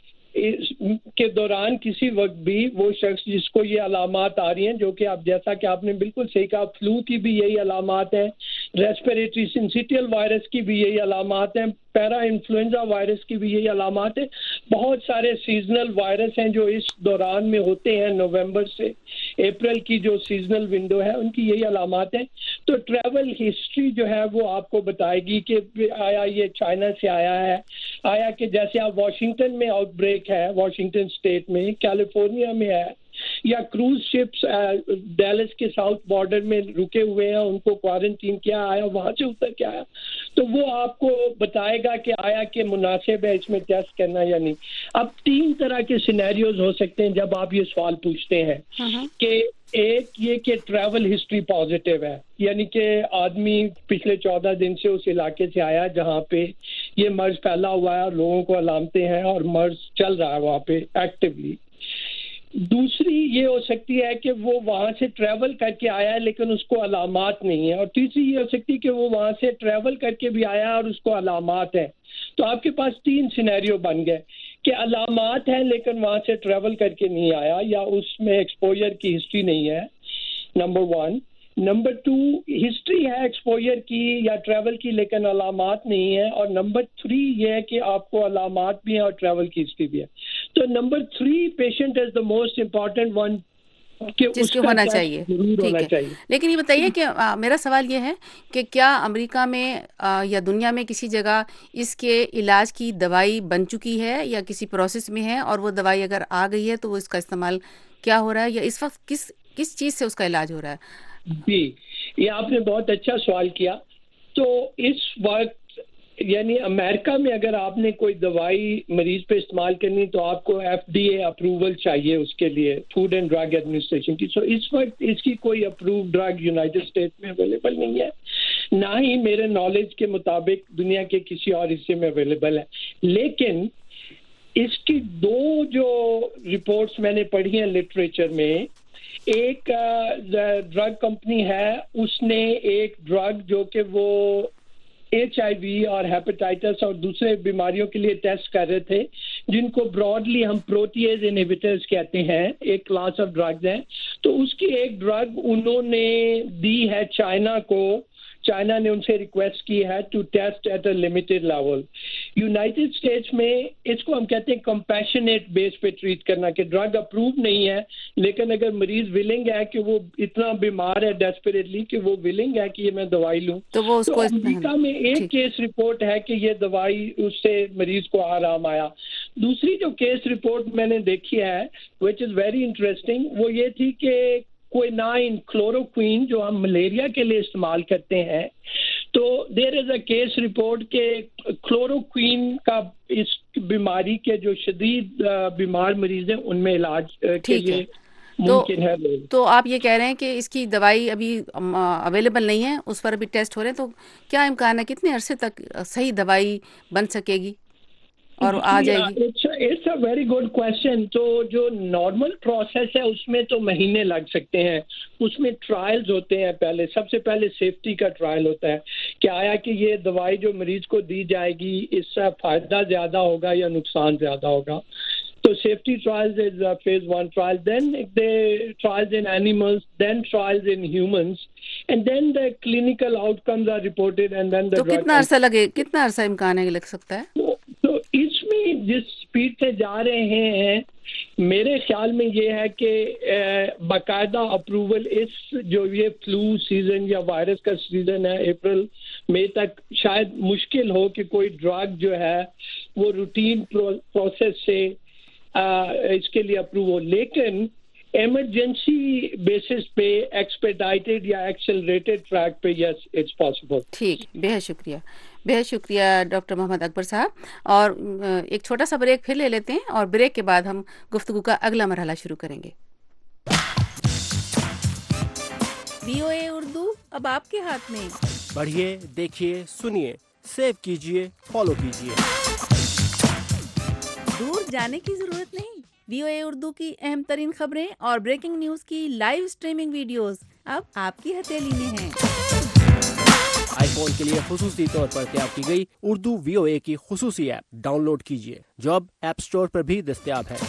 کے دوران کسی وقت بھی وہ شخص جس کو یہ علامات آ رہی ہیں, جو کہ آپ جیسا کہ آپ نے بالکل صحیح کہا, فلو کی بھی یہی علامات ہیں, ریسپیریٹری سنسیٹیل وائرس کی بھی یہی علامات ہیں, پیرا انفلوئنزا وائرس کی بھی یہی علامات ہیں, بہت سارے سیزنل وائرس ہیں جو اس دوران میں ہوتے ہیں, نومبر سے اپریل کی جو سیزنل ونڈو ہے ان کی یہی علامات ہیں. تو ٹریول ہسٹری جو ہے وہ آپ کو بتائے گی کہ آیا یہ چائنا سے آیا ہے, آیا کہ جیسے آپ واشنگٹن میں آؤٹ بریک ہے, واشنگٹن اسٹیٹ میں, کیلیفورنیا میں ہے, یا کروز شپس ڈیلس کے ساؤتھ بارڈر میں رکے ہوئے ہیں, ان کو کوارنٹین کیا, آیا وہاں سے اتر کے آیا, تو وہ آپ کو بتائے گا کہ آیا کہ مناسب ہے اس میں ٹیسٹ کرنا یا نہیں. اب تین طرح کے سینیریوز ہو سکتے ہیں جب آپ یہ سوال پوچھتے ہیں کہ ایک یہ کہ ٹریول ہسٹری پازیٹیو ہے, یعنی کہ آدمی پچھلے چودہ دن سے اس علاقے سے آیا جہاں پہ یہ مرض پھیلا ہوا ہے اور لوگوں کو علامتیں ہیں اور مرض چل رہا ہے وہاں پہ ایکٹیولی. دوسری یہ ہو سکتی ہے کہ وہ وہاں سے ٹریول کر کے آیا ہے لیکن اس کو علامات نہیں ہیں, اور تیسری یہ ہو سکتی ہے کہ وہ وہاں سے ٹریول کر کے بھی آیا اور اس کو علامات ہیں. تو آپ کے پاس تین سینیریو بن گئے کہ علامات ہیں لیکن وہاں سے ٹریول کر کے نہیں آیا یا اس میں ایکسپوجر کی ہسٹری نہیں ہے, number one. Number two, history ہے ایکسپوجر کی یا ٹریول کی لیکن علامات نہیں ہے, اور نمبر تھری یہ ہے کہ آپ کو علامات بھی ہیں اور ٹریول کی ہسٹری بھی ہے. تو number three patient is the most important one جس کو ہونا چاہیے. ٹھیک ہے, لیکن یہ بتائیے کہ آ, میرا سوال یہ ہے کہ کیا امریکہ میں آ, یا دنیا میں کسی جگہ اس کے علاج کی دوائی بن چکی ہے یا کسی پروسیس میں ہے, اور وہ دوائی اگر آ گئی ہے تو وہ اس کا استعمال کیا ہو رہا ہے, یا اس وقت کس کس چیز سے اس کا علاج ہو رہا ہے؟ جی, یہ آپ نے بہت اچھا سوال کیا. تو اس وقت یعنی امریکہ میں اگر آپ نے کوئی دوائی مریض پہ استعمال کرنی تو آپ کو ایف ڈی اے اپروول چاہیے اس کے لیے, فوڈ اینڈ ڈرگ ایڈمنسٹریشن کی. سو اس وقت اس کی کوئی اپرووڈ ڈرگ یونائٹڈ اسٹیٹس میں اویلیبل نہیں ہے, نہ ہی میرے نالج کے مطابق دنیا کے کسی اور حصے میں اویلیبل ہے. لیکن اس کی دو جو رپورٹس میں نے پڑھی ہیں لٹریچر میں, ایک ڈرگ کمپنی ہے, اس نے ایک ڈرگ جو کہ وہ ایچ آئی وی اور ہیپیٹائٹس اور دوسرے بیماریوں کے لیے ٹیسٹ کر رہے تھے, جن کو براڈلی ہم پروٹیز انہیبیٹرز کہتے ہیں, ایک کلاس آف ڈرگز ہیں. تو اس کی ایک ڈرگ انہوں نے دی ہے چائنا کو, چائنا نے ان سے ریکویسٹ کی ہے to test at a limited level. United States میں اس کو ہم کہتے ہیں کمپیشنیٹ بیس پہ ٹریٹ کرنا, کہ ڈرگ اپروو نہیں ہے لیکن اگر مریض ولنگ ہے کہ وہ اتنا بیمار ہے ڈیسپریٹلی کہ وہ ولنگ ہے کہ یہ میں دوائی لوں, تو وہ اس کو امریکہ میں ایک کیس رپورٹ ہے کہ یہ دوائی اس سے مریض کو آرام آیا. دوسری جو کیس رپورٹ میں نے دیکھی ہے وچ از ویری انٹرسٹنگ, وہ یہ تھی کہ کوئنائن کلوروکوین جو ہم ملیریا کے لیے استعمال کرتے ہیں, تو دیر از اے کیس رپورٹ کہ کلوروکوین کا اس بیماری کے جو شدید بیمار مریض ہیں ان میں علاج کے لیے ممکن ہے. تو آپ یہ کہہ رہے ہیں کہ اس کی دوائی ابھی اویلیبل نہیں ہے, اس پر ابھی ٹیسٹ ہو رہے ہیں, تو کیا امکان ہے کتنے عرصے تک صحیح دوائی بن سکے گی اور آ جائے گی؟ It's a very good question. تو جو نارمل پروسیس ہے اس میں تو مہینے لگ سکتے ہیں, اس میں ٹرائلز ہوتے ہیں. پہلے سب سے پہلے سیفٹی کا ٹرائل ہوتا ہے کہ آیا کہ یہ دوائی جو مریض کو دی جائے گی اس سے فائدہ زیادہ ہوگا یا نقصان زیادہ ہوگا. تو safety trials is phase one trial, then the trials in animals, then trials in humans, and then the clinical outcomes are reported, and then the تو کتنا عرصہ لگے, کتنا عرصہ امکان ہے لگ سکتا ہے؟ تو اس میں جس سپیڈ سے جا رہے ہیں میرے خیال میں یہ ہے کہ باقاعدہ اپروول اس جو یہ فلو سیزن یا وائرس کا سیزن ہے اپریل مئی تک شاید مشکل ہو کہ کوئی ڈرگ جو ہے وہ روٹین پروسیس سے اس کے لیے اپروو ہو. لیکن ایمرجنسی بیسس پہ ایکسپیڈائٹیڈ یا ایکسلریٹڈ ٹریک پہ یس اٹس پاسبل. ٹھیک, بہت شکریہ بہت شکریہ ڈاکٹر محمد اکبر صاحب. اور ایک چھوٹا سا بریک پھر لے لیتے ہیں اور بریک کے بعد ہم گفتگو کا اگلا مرحلہ شروع کریں گے. وی او اے اردو اب آپ کے ہاتھ میں. پڑھیے, دیکھیے, سنیے, سیو کیجیے, فالو کیجیے. دور جانے کی ضرورت نہیں. وی او اے اردو کی اہم ترین خبریں اور بریکنگ نیوز کی لائیو اسٹریمنگ ویڈیوز اب آپ کی ہتھیلی میں ہیں. آئی فون کے لیے خصوصی طور پر تیار کی گئی اردو وی او اے کی خصوصی ایپ ڈاؤن لوڈ کیجیے, جو اب ایپ اسٹور پر بھی دستیاب ہے.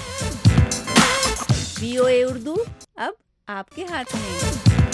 وی او اے اردو اب آپ کے ہاتھ میں.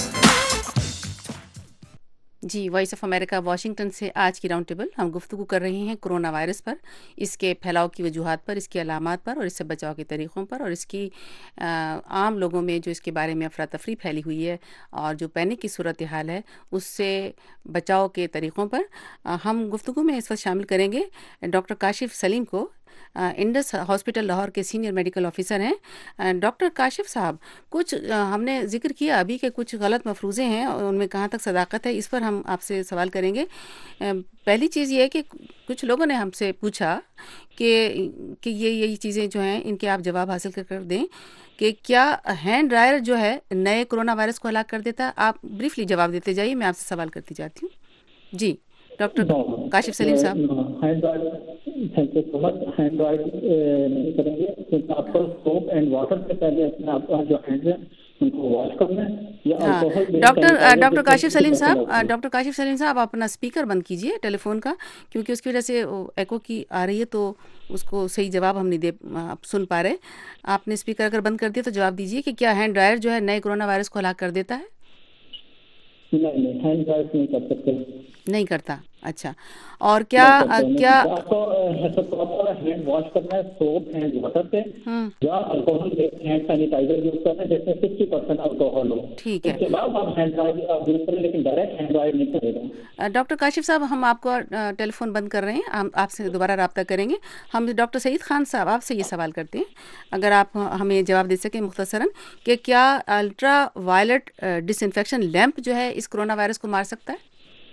جی, وائس آف امریکہ واشنگٹن سے آج کی راؤنڈ ٹیبل ہم گفتگو کر رہے ہیں کرونا وائرس پر, اس کے پھیلاؤ کی وجوہات پر, اس کی علامات پر اور اس سے بچاؤ کے طریقوں پر, اور اس کی عام لوگوں میں جو اس کے بارے میں افراتفری پھیلی ہوئی ہے اور جو پینک کی صورتحال ہے اس سے بچاؤ کے طریقوں پر. ہم گفتگو میں اس وقت شامل کریں گے ڈاکٹر کاشف سلیم کو, انڈس ہاسپٹل لاہور کے سینئر میڈیکل آفیسر ہیں. ڈاکٹر کاشف صاحب, کچھ ہم نے ذکر کیا ابھی کہ کچھ غلط مفروضے ہیں اور ان میں کہاں تک صداقت ہے, اس پر ہم آپ سے سوال کریں گے. پہلی چیز یہ ہے کہ کچھ لوگوں نے ہم سے پوچھا کہ کہ یہ یہی چیزیں جو ہیں ان کے آپ جواب حاصل کر کر دیں کہ کیا ہینڈ ڈرائر جو ہے نئے کرونا وائرس کو ہلاک کر دیتا ہے. آپ بریفلی جواب دیتے جائیے, میں آپ سے سوال کرتی جاتی ہوں. جی doctor Kashif Saleem sahib. Hand dryer thank you so much. Hand dryer نہیں کریں گے کیونکہ آپ کو سوپ اینڈ واٹر سے پہلے اپنے آپ کا جو ہینڈ ہے ان کو واش کرنا ہے. ہاں ڈاکٹر ڈاکٹر کاشف سلیم صاحب ڈاکٹر کاشف سلیم صاحب آپ اپنا اسپیکر بند کیجیے ٹیلی فون کا, کیونکہ اس کی وجہ سے ایکو کی آ رہی ہے تو اس کو صحیح جواب ہم نہیں دے سن پا رہے. آپ نے اسپیکر اگر بند کر دیا تو جواب دیجیے کہ کیا ہینڈ ڈرائر جو ہے نئے کرونا وائرس کو ہلاک کر دیتا ہے؟ نہیں نہیں, ہینڈ ڈرائر نہیں کر سکتے. نہیں کرتا. اچھا, اور کیا کیا آپ کو ہینڈ واش کرنا ہے سوپ اینڈ واٹر سے یا الکوہل ہینڈ سینیٹائزر یوز کرنا ہے جس میں سکسٹی پرسینٹ الکوہل ہو. ٹھیک ہے, اس کے بعد آپ ہینڈ ڈرائر یوز کریں, لیکن ڈائریکٹ ہینڈ ڈرائر نہیں کرے گا. ڈاکٹر کاشف صاحب, ہم آپ کو ٹیلی فون بند کر رہے ہیں, ہم آپ سے دوبارہ رابطہ کریں گے. ہم ڈاکٹر سعید خان صاحب آپ سے یہ سوال کرتے ہیں, اگر آپ ہمیں جواب دے سکیں مختصراً کہ کیا ultraviolet disinfection lamp جو ہے اس کرونا وائرس کو مار سکتا ہے؟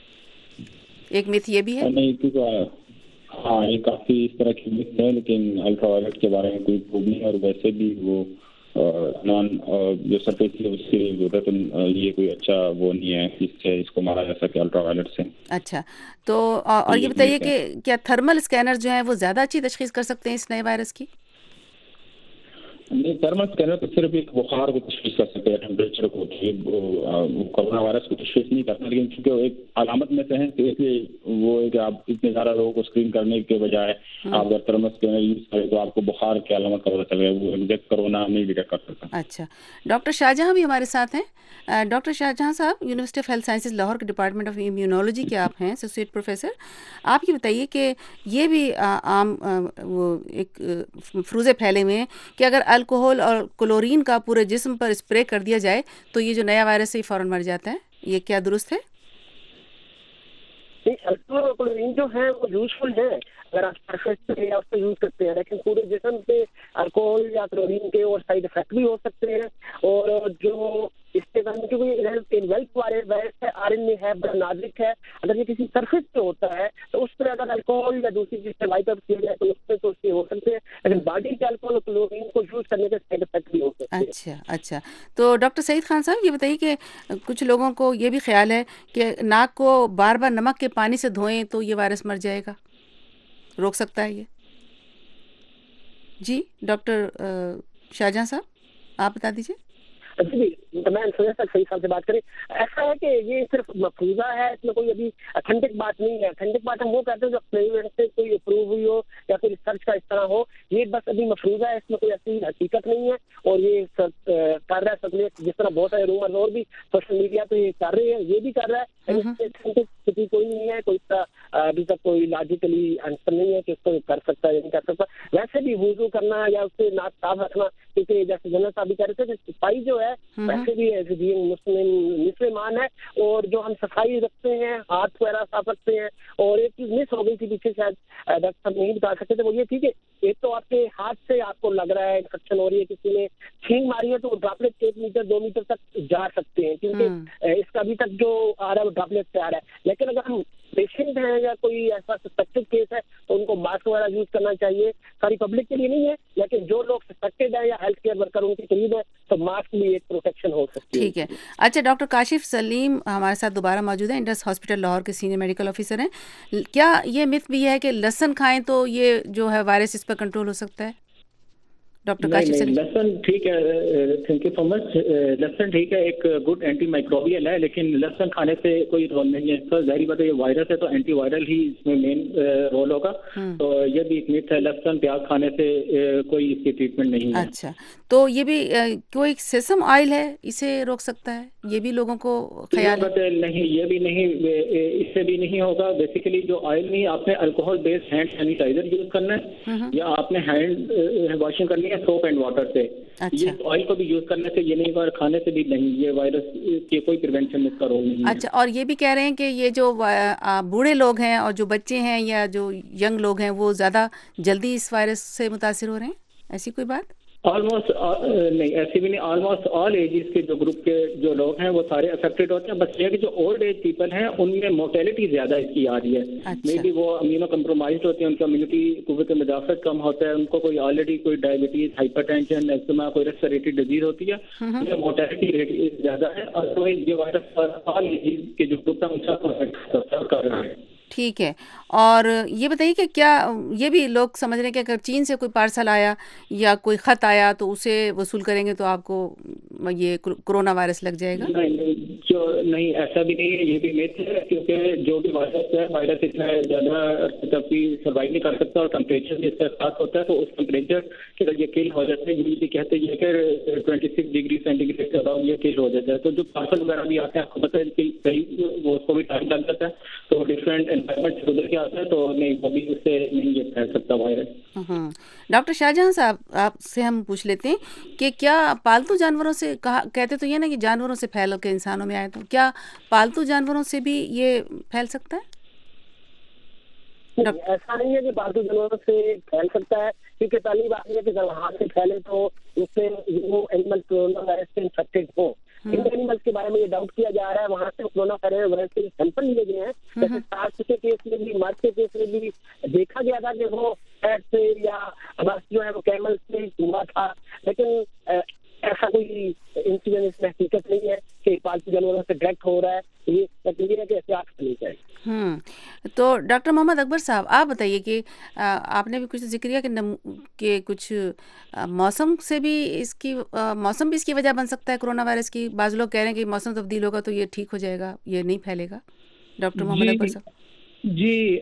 ایک میتھ یہ بھی ہے. نہیں, کیونکہ ہاں یہ کافی اس طرح کی میتھ ہے, لیکن الٹرا وائلٹ کے بارے میں کوئی پروو نہیں, اور ویسے بھی وہ نان جو سرفیس ہے اس کی ضرورت یہ کوئی اچھا وہ نہیں ہے جس سے اس کو مارا جا سکے الٹرا وائلٹ سے. اچھا, تو اور یہ بتائیے کہ کیا تھرمل اسکینر جو ہیں وہ زیادہ اچھی تشخیص کر سکتے ہیں اس نئے وائرس کی؟ نہیں, تھرمل اسکینر تو صرف ایک بخار کو تشخیص کر سکتے ہیں, ٹیمپریچر کو, کرونا وائرس کو تشخیص نہیں کرتا, لیکن چونکہ ایک علامت میں سے ہے کہ اس لیے وہ ہے کہ آپ اتنے زیادہ لوگوں کو اسکرین کرنے کے بجائے آپ اگر تھرمل اسکینر یوز کریں تو آپ کو بخار کی علامت کا پتہ چلے گا, وہ ایگزیکٹ کرونا نہیں ڈیٹیکٹ کر سکتا. اچھا, ڈاکٹر شاہجہاں بھی ہمارے ساتھ ہیں. Doctor Shahjahan sahib, university of health sciences Lahore کے ڈپارٹمنٹ آف امیونولوجی کے آپ ہیں ایسوسیٹ پروفیسر. آپ یہ بتائیے کہ یہ بھی عام وہ ایک مفروضے پھیلے ہوئے ہیں کہ اگر الکوہل اور کلورین کا پورے جسم پر اسپرے کر دیا جائے تو یہ جو نیا وائرس ہے یہ فوراً مر جاتا ہے, یہ کیا درست ہے؟ الکوہل اور کلورین جو ہے وہ یوزفل ہے اگر آپ سرفیس پہ اس کو یوز کرتے ہیں, لیکن پورے جسم پہ الکوہل یا کلورین کے اور سائڈ افیکٹ بھی ہو سکتے ہیں. اور جو اس کے بعد کیونکہ وائرس ہے, آر این اے ہے, بڑا نازک ہے, اگر یہ کسی سرفیس پہ ہوتا ہے تو اس پہ اگر الکوہل یا دوسری چیز سے وائپ اپ کیا جائے تو اس پہ تو اس کے ہو سکتے ہیں, لیکن باڈی کے الکوہل اور کلورین کو یوز کرنے کے سائڈ افیکٹ بھی ہو سکتے ہیں. اچھا اچھا, تو ڈاکٹر سعید خان صاحب یہ بتائیے کہ کچھ لوگوں کو یہ بھی خیال ہے کہ ناک کو بار بار نمک کے پانی سے دھوئیں تو یہ وائرس مر جائے گا, روک سکتا ہے یہ؟ جی ڈاکٹر شاہجہاں صاحب آپ بتا دیجیے. جی میں سنیے سر صحیح سے بات کریں. ایسا ہے کہ یہ صرف مفروضہ ہے, اس میں کوئی ابھی اتھینٹک بات نہیں ہے. اتھینٹک بات ہم وہ کہتے ہیں جو ایکسپیریمنٹ سے کوئی اپروو ہوئی ہو یا کوئی ریسرچ کا اس طرح ہو. یہ بس ابھی مفروضہ ہے, اس میں کوئی ایسی حقیقت نہیں ہے, اور یہ کر رہا ہے سب نے, جس طرح بہت سارے رومر اور بھی سوشل میڈیا پہ کر رہے ہیں, یہ بھی کر رہا ہے. اتھینٹک کوئی نہیں ہے, کوئی ابھی تک کوئی لاجیکلی آنسر نہیں ہے کہ اس کو کر سکتا ہے یا نہیں کر سکتا. ویسے بھی وضو کرنا یا اس سے ناک صاف رکھنا, کیونکہ جیسے جنرل صاحب بھی کہہ رہے تھے کہ صفائی جو ہے ویسے بھی مسلم مسلمان ہے, اور جو ہم صفائی رکھتے ہیں, ہاتھ وغیرہ صاف رکھتے ہیں. اور ایک چیز مس ہو گئی تھی پیچھے شاید ڈاکٹر صاحب نہیں بتا سکتے تھے, وہ یہ تھی کہ ایک تو آپ کے ہاتھ سے آپ کو لگ رہا ہے انفیکشن ہو رہی ہے, کسی نے چھینک ماری ہے تو ڈراپلیٹ ایک میٹر دو میٹر تک جا سکتے ہیں, کیونکہ اس کا ابھی تک جو آ رہا ہے وہ ڈراپلیٹ سے آ رہا ہے. لیکن اگر ہم پیشنٹ ہیں یا کوئی ایسا سسپیکٹڈ کیس ہے تو ان کو ماسک وغیرہ یوز کرنا چاہیے. ساری پبلک کے لیے نہیں ہے, لیکن جو لوگ سسپیکٹڈ ہیں یا ہیلتھ کیئر ورکر ان کے قریب ہے تو ماسک بھی ایک پروٹیکشن ہو سکتی ہے. ٹھیک ہے. اچھا, ڈاکٹر کاشف سلیم ہمارے ساتھ دوبارہ موجود ہیں, انڈس ہاسپٹل لاہور کے سینئر میڈیکل آفیسر ہیں. کیا یہ مت بھی ہے کہ لہسن کھائیں تو یہ جو ہے وائرس اس پر کنٹرول ہو سکتا ہے؟ ڈاکٹر کاشف سلیم. لہسن ٹھیک ہے, تھینک یو سو مچ. لہسن ٹھیک ہے, ایک گڈ اینٹی مائکروبیل ہے, لیکن لہسن کھانے سے کوئی رول نہیں ہے. تو ظاہری بات ہے یہ وائرس ہے تو اینٹی وائرل ہی اس میں مین رول ہوگا. تو یہ بھی ایک میتھ ہے, لہسن پیاز کھانے سے کوئی اس کی ٹریٹمنٹ نہیں ہے. اچھا, تو یہ بھی کوئی سیسم آئل ہے اسے روک سکتا ہے, یہ بھی لوگوں کو خیال ہے؟ نہیں, یہ بھی نہیں, اس سے بھی نہیں ہوگا. بیسیکلی جو آئل نہیں, آپ نے alcohol based hand sanitizer use کرنا ہے, یا آپ نے ہینڈ واشنگ کرنی ہے سوپ اینڈ واٹر سے. یہ آئل کو بھی یوز کرنے سے یہ نہیں, اور کھانے سے بھی نہیں. یہ وائرس کی کوئی پریونشن اس کا رول نہیں ہے. اچھا, اور یہ بھی کہہ رہے ہیں کہ یہ جو بوڑھے لوگ ہیں اور جو بچے ہیں یا جو ینگ لوگ ہیں وہ زیادہ جلدی اس وائرس سے متاثر ہو رہے ہیں, ایسی کوئی بات؟ آلموسٹ نہیں, ایسی بھی نہیں. آلموسٹ آل ایجز کے جو گروپ کے جو لوگ ہیں وہ سارے افیکٹڈ ہوتے ہیں. بس یہ کہ جو اولڈ ایج پیپل ہیں ان میں مورٹیلٹی زیادہ اس کی آ رہی ہے. مے بی وہ امینو کمپرومائزڈ ہوتے ہیں, ان کا امیونٹی قوت مدافعت کم ہوتا ہے, ان کو کوئی آلریڈی کوئی ڈائبٹیز, ہائپر ٹینشن, ایسما, کوئی ریسپریٹری ڈیزیز ہوتی ہے, ان میں مورٹیلٹی ریٹ زیادہ ہے. اور یہ وائرس آل ایجز کے جو گروپ ہیں ان کا افیکٹ کر رہا ہے. ٹھیک ہے. اور یہ بتائیے کہ کیا یہ بھی لوگ سمجھ رہے ہیں کہ اگر چین سے کوئی پارسل آیا یا کوئی خط آیا تو اسے وصول کریں گے تو آپ کو یہ کرونا وائرس لگ جائے گا؟ نہیں, جو نہیں, ایسا بھی نہیں ہے. یہ بھی میتھ ہے, کیونکہ جو بھی وائرس ہے, وائرس اتنا زیادہ تک بھی سروائیو نہیں کر سکتا, اور ٹمپریچر بھی اس کا خاص ہوتا ہے. تو اس ٹمپریچر کے یہ کل ہو جاتا ہے. یوزلی کہتے ہیں کہ twenty six degree centigrade کے بعد یہ کل ہو جاتا ہے. تو جو پارسل وغیرہ بھی آتے ہیں, آپ کو پتہ ہے کہ کئی وہ اس کو بھی ٹائم لگ جاتا ہے, تو ڈفرینٹ انوائرمنٹ گزر کے آتا ہے, تو نہیں وہ بھی اس سے نہیں یہ پھیل سکتا وائرس. ڈاکٹر شاہجہاں صاحب, آپ سے ہم پوچھ لیتے ہیں کہ کیا پالتو جانوروں سے, کہا کہتے تو یہ نا کہ جانوروں سے پھیل کے انسانوں میں آئے, تو کیا پالتو جانوروں سے بھی یہ پھیل سکتا ہے؟ ایسا نہیں ہے کہ پالتو جانوروں سے پھیل سکتا ہے, کیونکہ پہلی بات یہ ہے کہ جب ہاتھ سے پھیلے تو اس سے وہ اینیمل کرونا وائرس سے انفیکٹڈ ہو. ان اینیملس کے بارے میں یہ ڈاؤٹ کیا جا رہا ہے, وہاں سے کرونا وائرس کے سیمپل لیے گئے ہیں. جیسے سارس کے کیس میں بھی, مرض کے کیس میں بھی دیکھا گیا تھا کہ وہ پیٹ سے یا بس جو ہے وہ کیمل سے ہوا تھا, لیکن ایسا کوئی انسیڈنٹ اس میں حقیقت نہیں ہے کہ پالتو جانوروں سے ڈائریکٹ ہو رہا ہے. یہ یہ ہے کہ احتیاط کرنی چاہیے. ہوں تو ڈاکٹر محمد اکبر صاحب, آپ بتائیے کہ آپ نے بھی کچھ ذکر کیا کہ کہ کچھ موسم سے بھی اس کی موسم بھی اس کی وجہ بن سکتا ہے کرونا وائرس کی. بعض لوگ کہہ رہے ہیں کہ موسم تبدیل ہوگا تو یہ ٹھیک ہو جائے گا, یہ نہیں پھیلے گا. ڈاکٹر محمد اکبر صاحب. جی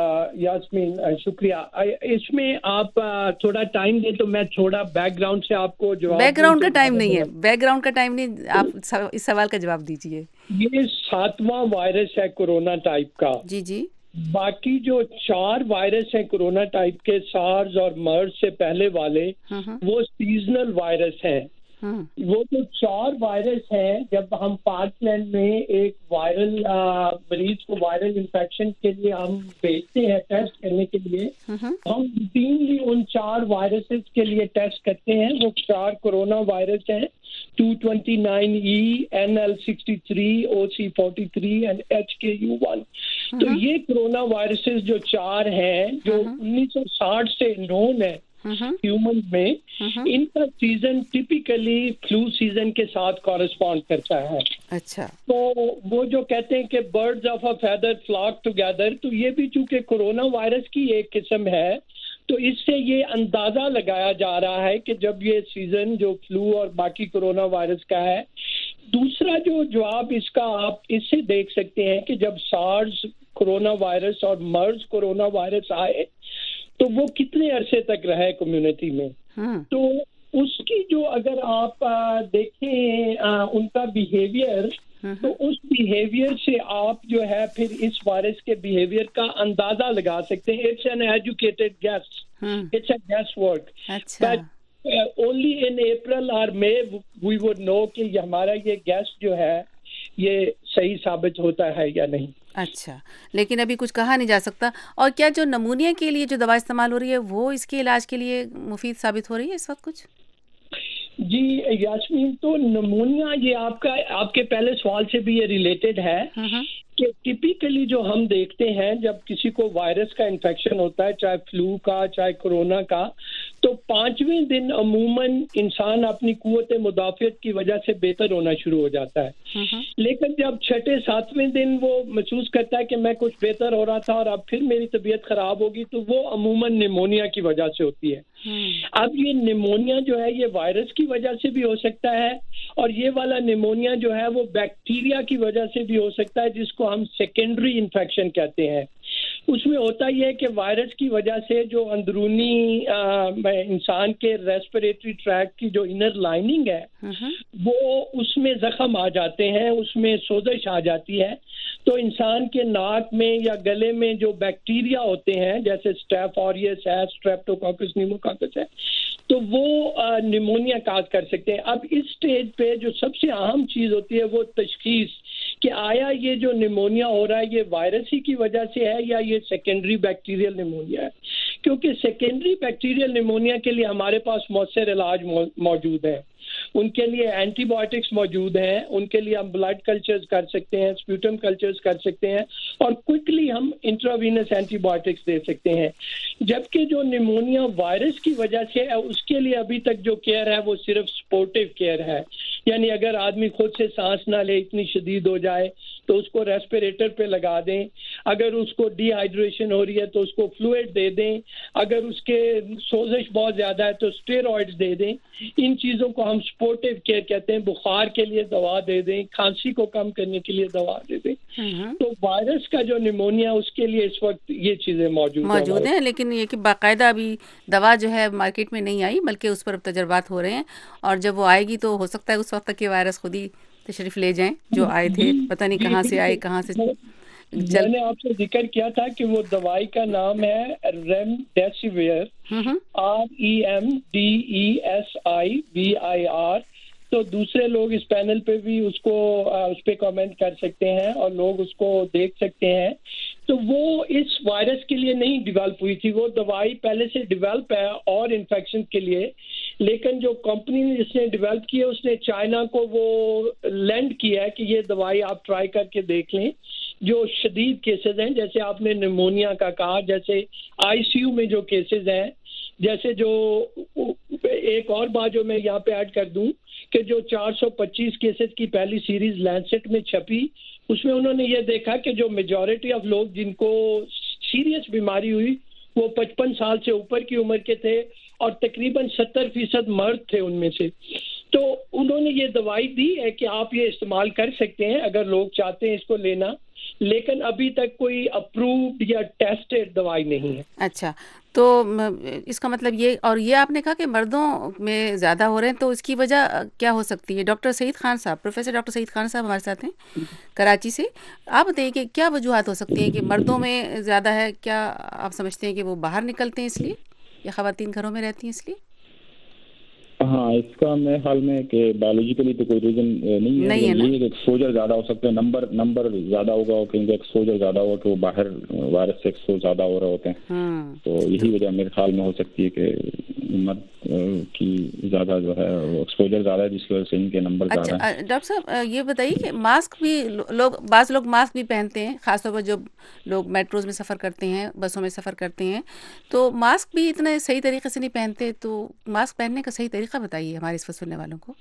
یاسمین شکریہ. اس میں آپ تھوڑا ٹائم دیں تو میں تھوڑا بیک گراؤنڈ سے آپ کو جواب. بیک گراؤنڈ کا ٹائم نہیں ہے, بیک گراؤنڈ کا ٹائم نہیں, آپ اس سوال کا جواب دیجیے. یہ ساتواں وائرس ہے کورونا ٹائپ کا. جی جی. باقی جو چار وائرس ہیں کورونا ٹائپ کے, سارز اور مرض سے پہلے والے, وہ سیزنل وائرس ہیں. وہ جو چار وائرس ہیں, جب ہم پارک لینڈ میں ایک وائرل مریض کو وائرل انفیکشن کے لیے ہم بھیجتے ہیں ٹیسٹ کرنے کے لیے, ہم روٹینلی ان چار وائرسز کے لیے ٹیسٹ کرتے ہیں. وہ چار کورونا وائرس ہیں, two twenty nine E, N L sixty three, O C forty three and H K U one. تو یہ کورونا وائرسز جو چار ہیں جو انیس سو ساٹھ سے نون ہے ہیومن میں, ان کا سیزن ٹپیکلی فلو سیزن کے ساتھ کورسپونڈ کرتا ہے. اچھا. تو وہ جو کہتے ہیں کہ birds of a feather flock together, تو یہ بھی چونکہ کورونا وائرس کی ایک قسم ہے, تو اس سے یہ اندازہ لگایا جا رہا ہے کہ جب یہ سیزن جو فلو اور باقی کورونا وائرس کا ہے. دوسرا جو جواب اس کا آپ اس سے دیکھ سکتے ہیں کہ جب سارس کورونا وائرس اور مرض کورونا وائرس آئے تو وہ کتنے عرصے تک رہے کمیونٹی میں. تو اس کی جو اگر آپ دیکھیں ان کا بیہیویئر, تو اس بیہیویئر سے آپ جو ہے پھر اس وائرس کے بیہیویئر کا اندازہ لگا سکتے ہیں. It's an educated guess, it's a guess work. Only in April اور مے وی وڈ نو کہ ہمارا یہ گیس جو ہے یہ صحیح ثابت ہوتا ہے یا نہیں. اچھا, لیکن ابھی کچھ کہا نہیں جا سکتا. اور کیا جو نمونیا کے لیے جو دوا استعمال ہو رہی ہے وہ اس کے علاج کے لیے مفید ثابت ہو رہی ہے اس وقت کچھ؟ جی یاسمین, تو نمونیا یہ آپ کا آپ کے پہلے سوال سے بھی یہ ریلیٹڈ ہے کہ ٹپیکلی جو ہم دیکھتے ہیں جب کسی کو وائرس کا انفیکشن ہوتا ہے, چاہے فلو کا چاہے کورونا کا, تو پانچویں دن عموماً انسان اپنی قوت مدافعت کی وجہ سے بہتر ہونا شروع ہو جاتا ہے. لیکن جب چھٹے ساتویں دن وہ محسوس کرتا ہے کہ میں کچھ بہتر ہو رہا تھا اور اب پھر میری طبیعت خراب ہوگی, تو وہ عموماً نیمونیا کی وجہ سے ہوتی ہے. اب یہ نیمونیا جو ہے یہ وائرس کی وجہ سے بھی ہو سکتا ہے, اور یہ والا نیمونیا جو ہے وہ بیکٹیریا کی وجہ سے بھی ہو سکتا ہے, جس کو ہم سیکنڈری انفیکشن کہتے ہیں. اس میں ہوتا یہ ہے کہ وائرس کی وجہ سے جو اندرونی انسان کے ریسپریٹری ٹریک کی جو انر لائننگ ہے وہ اس میں زخم آ جاتے ہیں, اس میں سوزش آ جاتی ہے. تو انسان کے ناک میں یا گلے میں جو بیکٹیریا ہوتے ہیں جیسے اسٹیف اوریس ہے, اسٹریپٹوکوکس نیموکوکس ہے, تو وہ نیمونیا کاز کر سکتے ہیں. اب اس سٹیج پہ جو سب سے اہم چیز ہوتی ہے وہ تشخیص کہ آیا یہ جو نیمونیا ہو رہا ہے یہ وائرس ہی کی وجہ سے ہے یا یہ سیکنڈری بیکٹیریل نیمونیا ہے. کیونکہ سیکنڈری بیکٹیریل نیمونیا کے لیے ہمارے پاس مؤثر علاج موجود ہے, ان کے لیے اینٹی بایوٹکس موجود ہیں, ان کے لیے ہم بلڈ کلچرز کر سکتے ہیں, سپیوٹم کلچرز کر سکتے ہیں, اور کوئکلی ہم انٹراوینس اینٹی بایوٹکس دے سکتے ہیں. جبکہ جو نیمونیا وائرس کی وجہ سے ہے اس کے لیے ابھی تک جو کیئر ہے وہ صرف سپورٹیو کیئر ہے, یعنی اگر آدمی خود سے سانس نہ لے, اتنی شدید ہو جائے تو اس کو ریسپیریٹر پہ لگا دیں, اگر اس کو ڈی ہائیڈریشن ہو رہی ہے تو اس کو فلوئڈ دے دیں, اگر اس کے سوزش بہت زیادہ ہے تو اسٹیرائڈز دے دیں. ان چیزوں کو ہم سپورٹیو کیئر کہتے ہیں. بخار کے لیے دوا دے دیں, کھانسی کو کم کرنے کے لیے دوا دے دیں. تو وائرس کا جو نیمونیا اس کے لیے اس وقت یہ چیزیں موجود موجود ہیں, لیکن یہ کہ باقاعدہ ابھی دوا جو ہے مارکیٹ میں نہیں آئی, بلکہ اس پر تجربات ہو رہے ہیں, اور جب وہ آئے گی تو ہو سکتا ہے اس وقت تک کہ وائرس خود ہی تشریف لے جائیں جو آئے تھے, پتہ نہیں کہاں سے آئے کہاں سے. میں نے آپ سے ذکر کیا تھا کہ وہ دوائی کا نام ہے remdesivir, R E M D E S I V I R. تو دوسرے لوگ اس پینل پہ بھی اس کو اس پہ کامنٹ کر سکتے ہیں اور لوگ اس کو دیکھ سکتے ہیں. تو وہ اس وائرس کے لیے نہیں ڈیولپ ہوئی تھی, وہ دوائی پہلے سے ڈیولپ ہے اور انفیکشن کے لیے, لیکن جو کمپنی نے جس نے ڈیولپ کی ہے اس نے چائنا کو وہ لینڈ کیا ہے کہ یہ دوائی آپ ٹرائی کر کے دیکھ لیں. جو شدید کیسز ہیں جیسے آپ نے نیمونیا کا کہا, جیسے آئی سی یو میں جو کیسز ہیں, جیسے جو ایک اور بات جو میں یہاں پہ ایڈ کر دوں کہ جو چار سو پچیس کیسز کی پہلی سیریز لینسٹ میں چھپی, اس میں انہوں نے یہ دیکھا کہ جو میجورٹی آف لوگ جن کو سیریس بیماری ہوئی وہ پچپن سال سے اوپر کی عمر کے تھے, اور تقریباً ستر فیصد مرد تھے ان میں سے. تو انہوں نے یہ دوائی دی ہے کہ آپ یہ استعمال کر سکتے ہیں اگر لوگ چاہتے ہیں اس کو لینا, لیکن ابھی تک کوئی اپرووڈ یا ٹیسٹڈ دوائی نہیں ہے. اچھا, تو اس کا مطلب یہ, اور یہ آپ نے کہا کہ مردوں میں زیادہ ہو رہے ہیں, تو اس کی وجہ کیا ہو سکتی ہے؟ ڈاکٹر سعید خان صاحب, پروفیسر ڈاکٹر سعید خان صاحب ہمارے ساتھ ہیں کراچی سے. آپ بتائیے کہ کیا وجوہات ہو سکتی ہیں کہ مردوں میں زیادہ ہے؟ کیا آپ سمجھتے ہیں کہ وہ باہر نکلتے ہیں اس لیے, یا خواتین گھروں میں رہتی ہیں اس لیے؟ ہاں, اس کا میرے خیال میں کہ بایولوجیکلی تو کوئی ریزن نہیں ہے, نہیں ہے کہ ایکسپوجر زیادہ ہو سکتا ہے, نمبر نمبر زیادہ ہوگا کیونکہ ایکسپوجر زیادہ ہوگا کہ وہ باہر وائرس سے ایکسپوز زیادہ ہو رہے ہوتے ہیں. تو یہی وجہ میرے خیال میں ہو سکتی ہے کہ مرد کی زیادہ جو ہے وہ ایکسپوجر زیادہ ہے, جس وجہ سے ان کے نمبر زیادہ ہیں. ڈاکٹر صاحب یہ بتائیے کہ ماسک بھی لوگ, بعض لوگ ماسک بھی پہنتے ہیں, خاص طور پر جب لوگ میٹروز میں سفر کرتے ہیں, بسوں میں سفر کرتے ہیں, تو ماسک بھی اتنے صحیح طریقے سے نہیں پہنتے. تو ماسک پہننے کا صحیح طریقہ بتائیے ہمارے اس سننے والوں کو.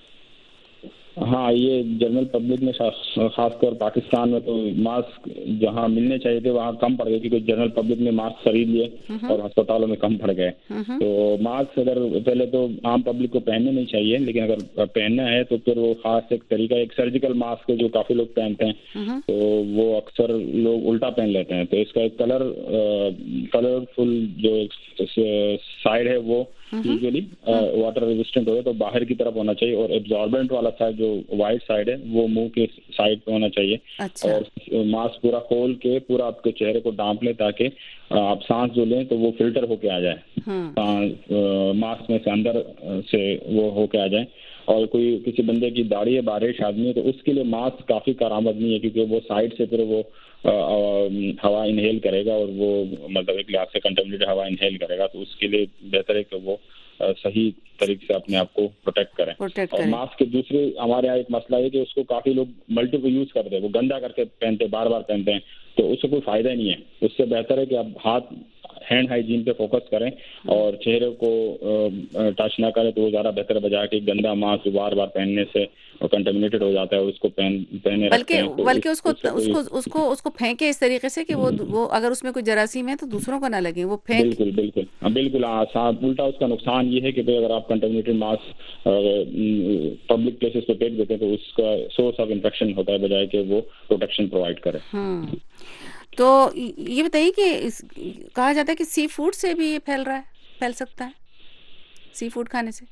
ہاں, یہ جنرل پبلک میں خاص طور پاکستان میں تو ماسک جہاں ملنے چاہیے تھے وہاں کم پڑ گئے, کیونکہ جنرل پبلک نے ماسک خرید لیے اور ہسپتالوں میں کم پڑ گئے. تو ماسک اگر پہلے تو عام پبلک کو پہننے نہیں چاہیے, لیکن اگر پہننا ہے تو پھر وہ خاص ایک طریقہ, ایک سرجیکل ماسک جو کافی لوگ پہنتے ہیں تو وہ اکثر لوگ الٹا پہن لیتے ہیں. تو اس کا ایک کلر کلرفل جو سائڈ ہے وہ यूजुअली वाटर रेजिस्टेंट हो तो बाहर की तरफ होना चाहिए, और एब्जॉर्बेंट वाला साइड जो वाइट साइड है वो मुंह के साइड पे होना चाहिए। अच्छा। और मास्क पूरा खोल के पूरा आपके चेहरे को ढांप लें ताकि आप सांस जो लें तो वो फिल्टर होके आ जाए, मास्क में से अंदर से वो होके आ जाए। और कोई किसी बंदे की दाढ़ी है, बारिश आदमी है, तो उसके लिए मास्क काफ़ी कारआमद नहीं है, क्योंकि वो साइड से फिर वो आ, आ, हवा इनहेल करेगा और वो मतलब एक लिहाज से कंटेमिनेटेड हवा इनहेल करेगा, तो उसके लिए बेहतर है कि वो आ, सही तरीके से अपने आप को प्रोटेक्ट करें। प्रोटेक्ट और करें। मास्क के दूसरे हमारे यहाँ एक मसला है कि उसको काफ़ी लोग मल्टीपल यूज़ करते हैं, वो गंदा करके पहनते हैं, बार बार पहनते हैं, तो उससे कोई फ़ायदा ही नहीं है। उससे बेहतर है कि आप हाथ हैंड हाइजीन पे फोकस करें और चेहरे को टच ना करें, तो वो ज़्यादा बेहतर बजाय कि गंदा मास्क बार बार पहनने से कंटेमिनेटेड हो जाता है और उसको पहन पहने बल्कि तो बल्कि उसको उसको उसको उसको फेंके इस तरीके से कि वो वो अगर उसमें कोई जरासीम है तो दूसरों को ना लगे, वो फेंक। बिल्कुल बिल्कुल हाँ बिल्कुल हाँ साथ उल्टा उसका नुकसान ये है कि भाई अगर आप कंटेमिनेटेड मास्क पब्लिक प्लेसेस पे फेंक देते हैं तो उसका सोर्स ऑफ इन्फेक्शन होता है बजाय कि वो प्रोटेक्शन प्रोवाइड करे। हम्म तो ये बताइए कि इस, कहा जाता है कि सी फूड से भी ये फैल रहा है, फैल सकता है सी फूड खाने से?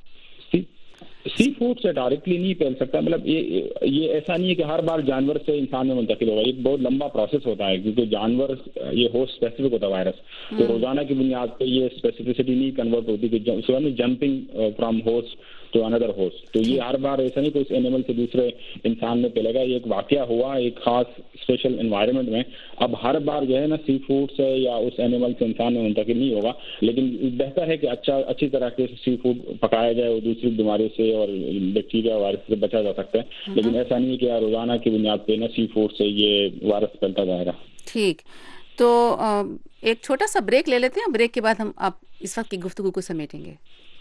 सी फूड से डायरेक्टली नहीं फैल सकता, मतलब ये ये ऐसा नहीं है कि हर बार जानवर से इंसान में मुंतकिल होगा, ये बहुत लंबा प्रोसेस होता है, क्योंकि जानवर ये होस्ट स्पेसिफिक होता है वायरस, तो रोजाना की बुनियाद पे ये स्पेसिफिसिटी नहीं कन्वर्ट होती कि jumping from host to another host, तो ये हर बार ऐसा नहीं कि उस एनिमल से दूसरे इंसान में फैलेगा, ये एक वाकया हुआ एक खास स्पेशल एनवायरनमेंट में। अब हर बार जो है ना सी फूड से या उस एनिमल से इंसान में मुंतकिल नहीं होगा, लेकिन बेहतर है कि अच्छा अच्छी तरह के सी फूड पकाया जाए और दूसरी बीमारियों से और बैक्टीरिया वायरस से बचा जा सकता है, लेकिन ऐसा नहीं है कि रोजाना की बुनियाद पे ना सी फूड से ये वायरस फैलता जाएगा। ठीक, तो एक छोटा सा ब्रेक ले लेते हैं, ब्रेक के बाद हम आप इस वक्त की गुफ्तगू को समेटेंगे।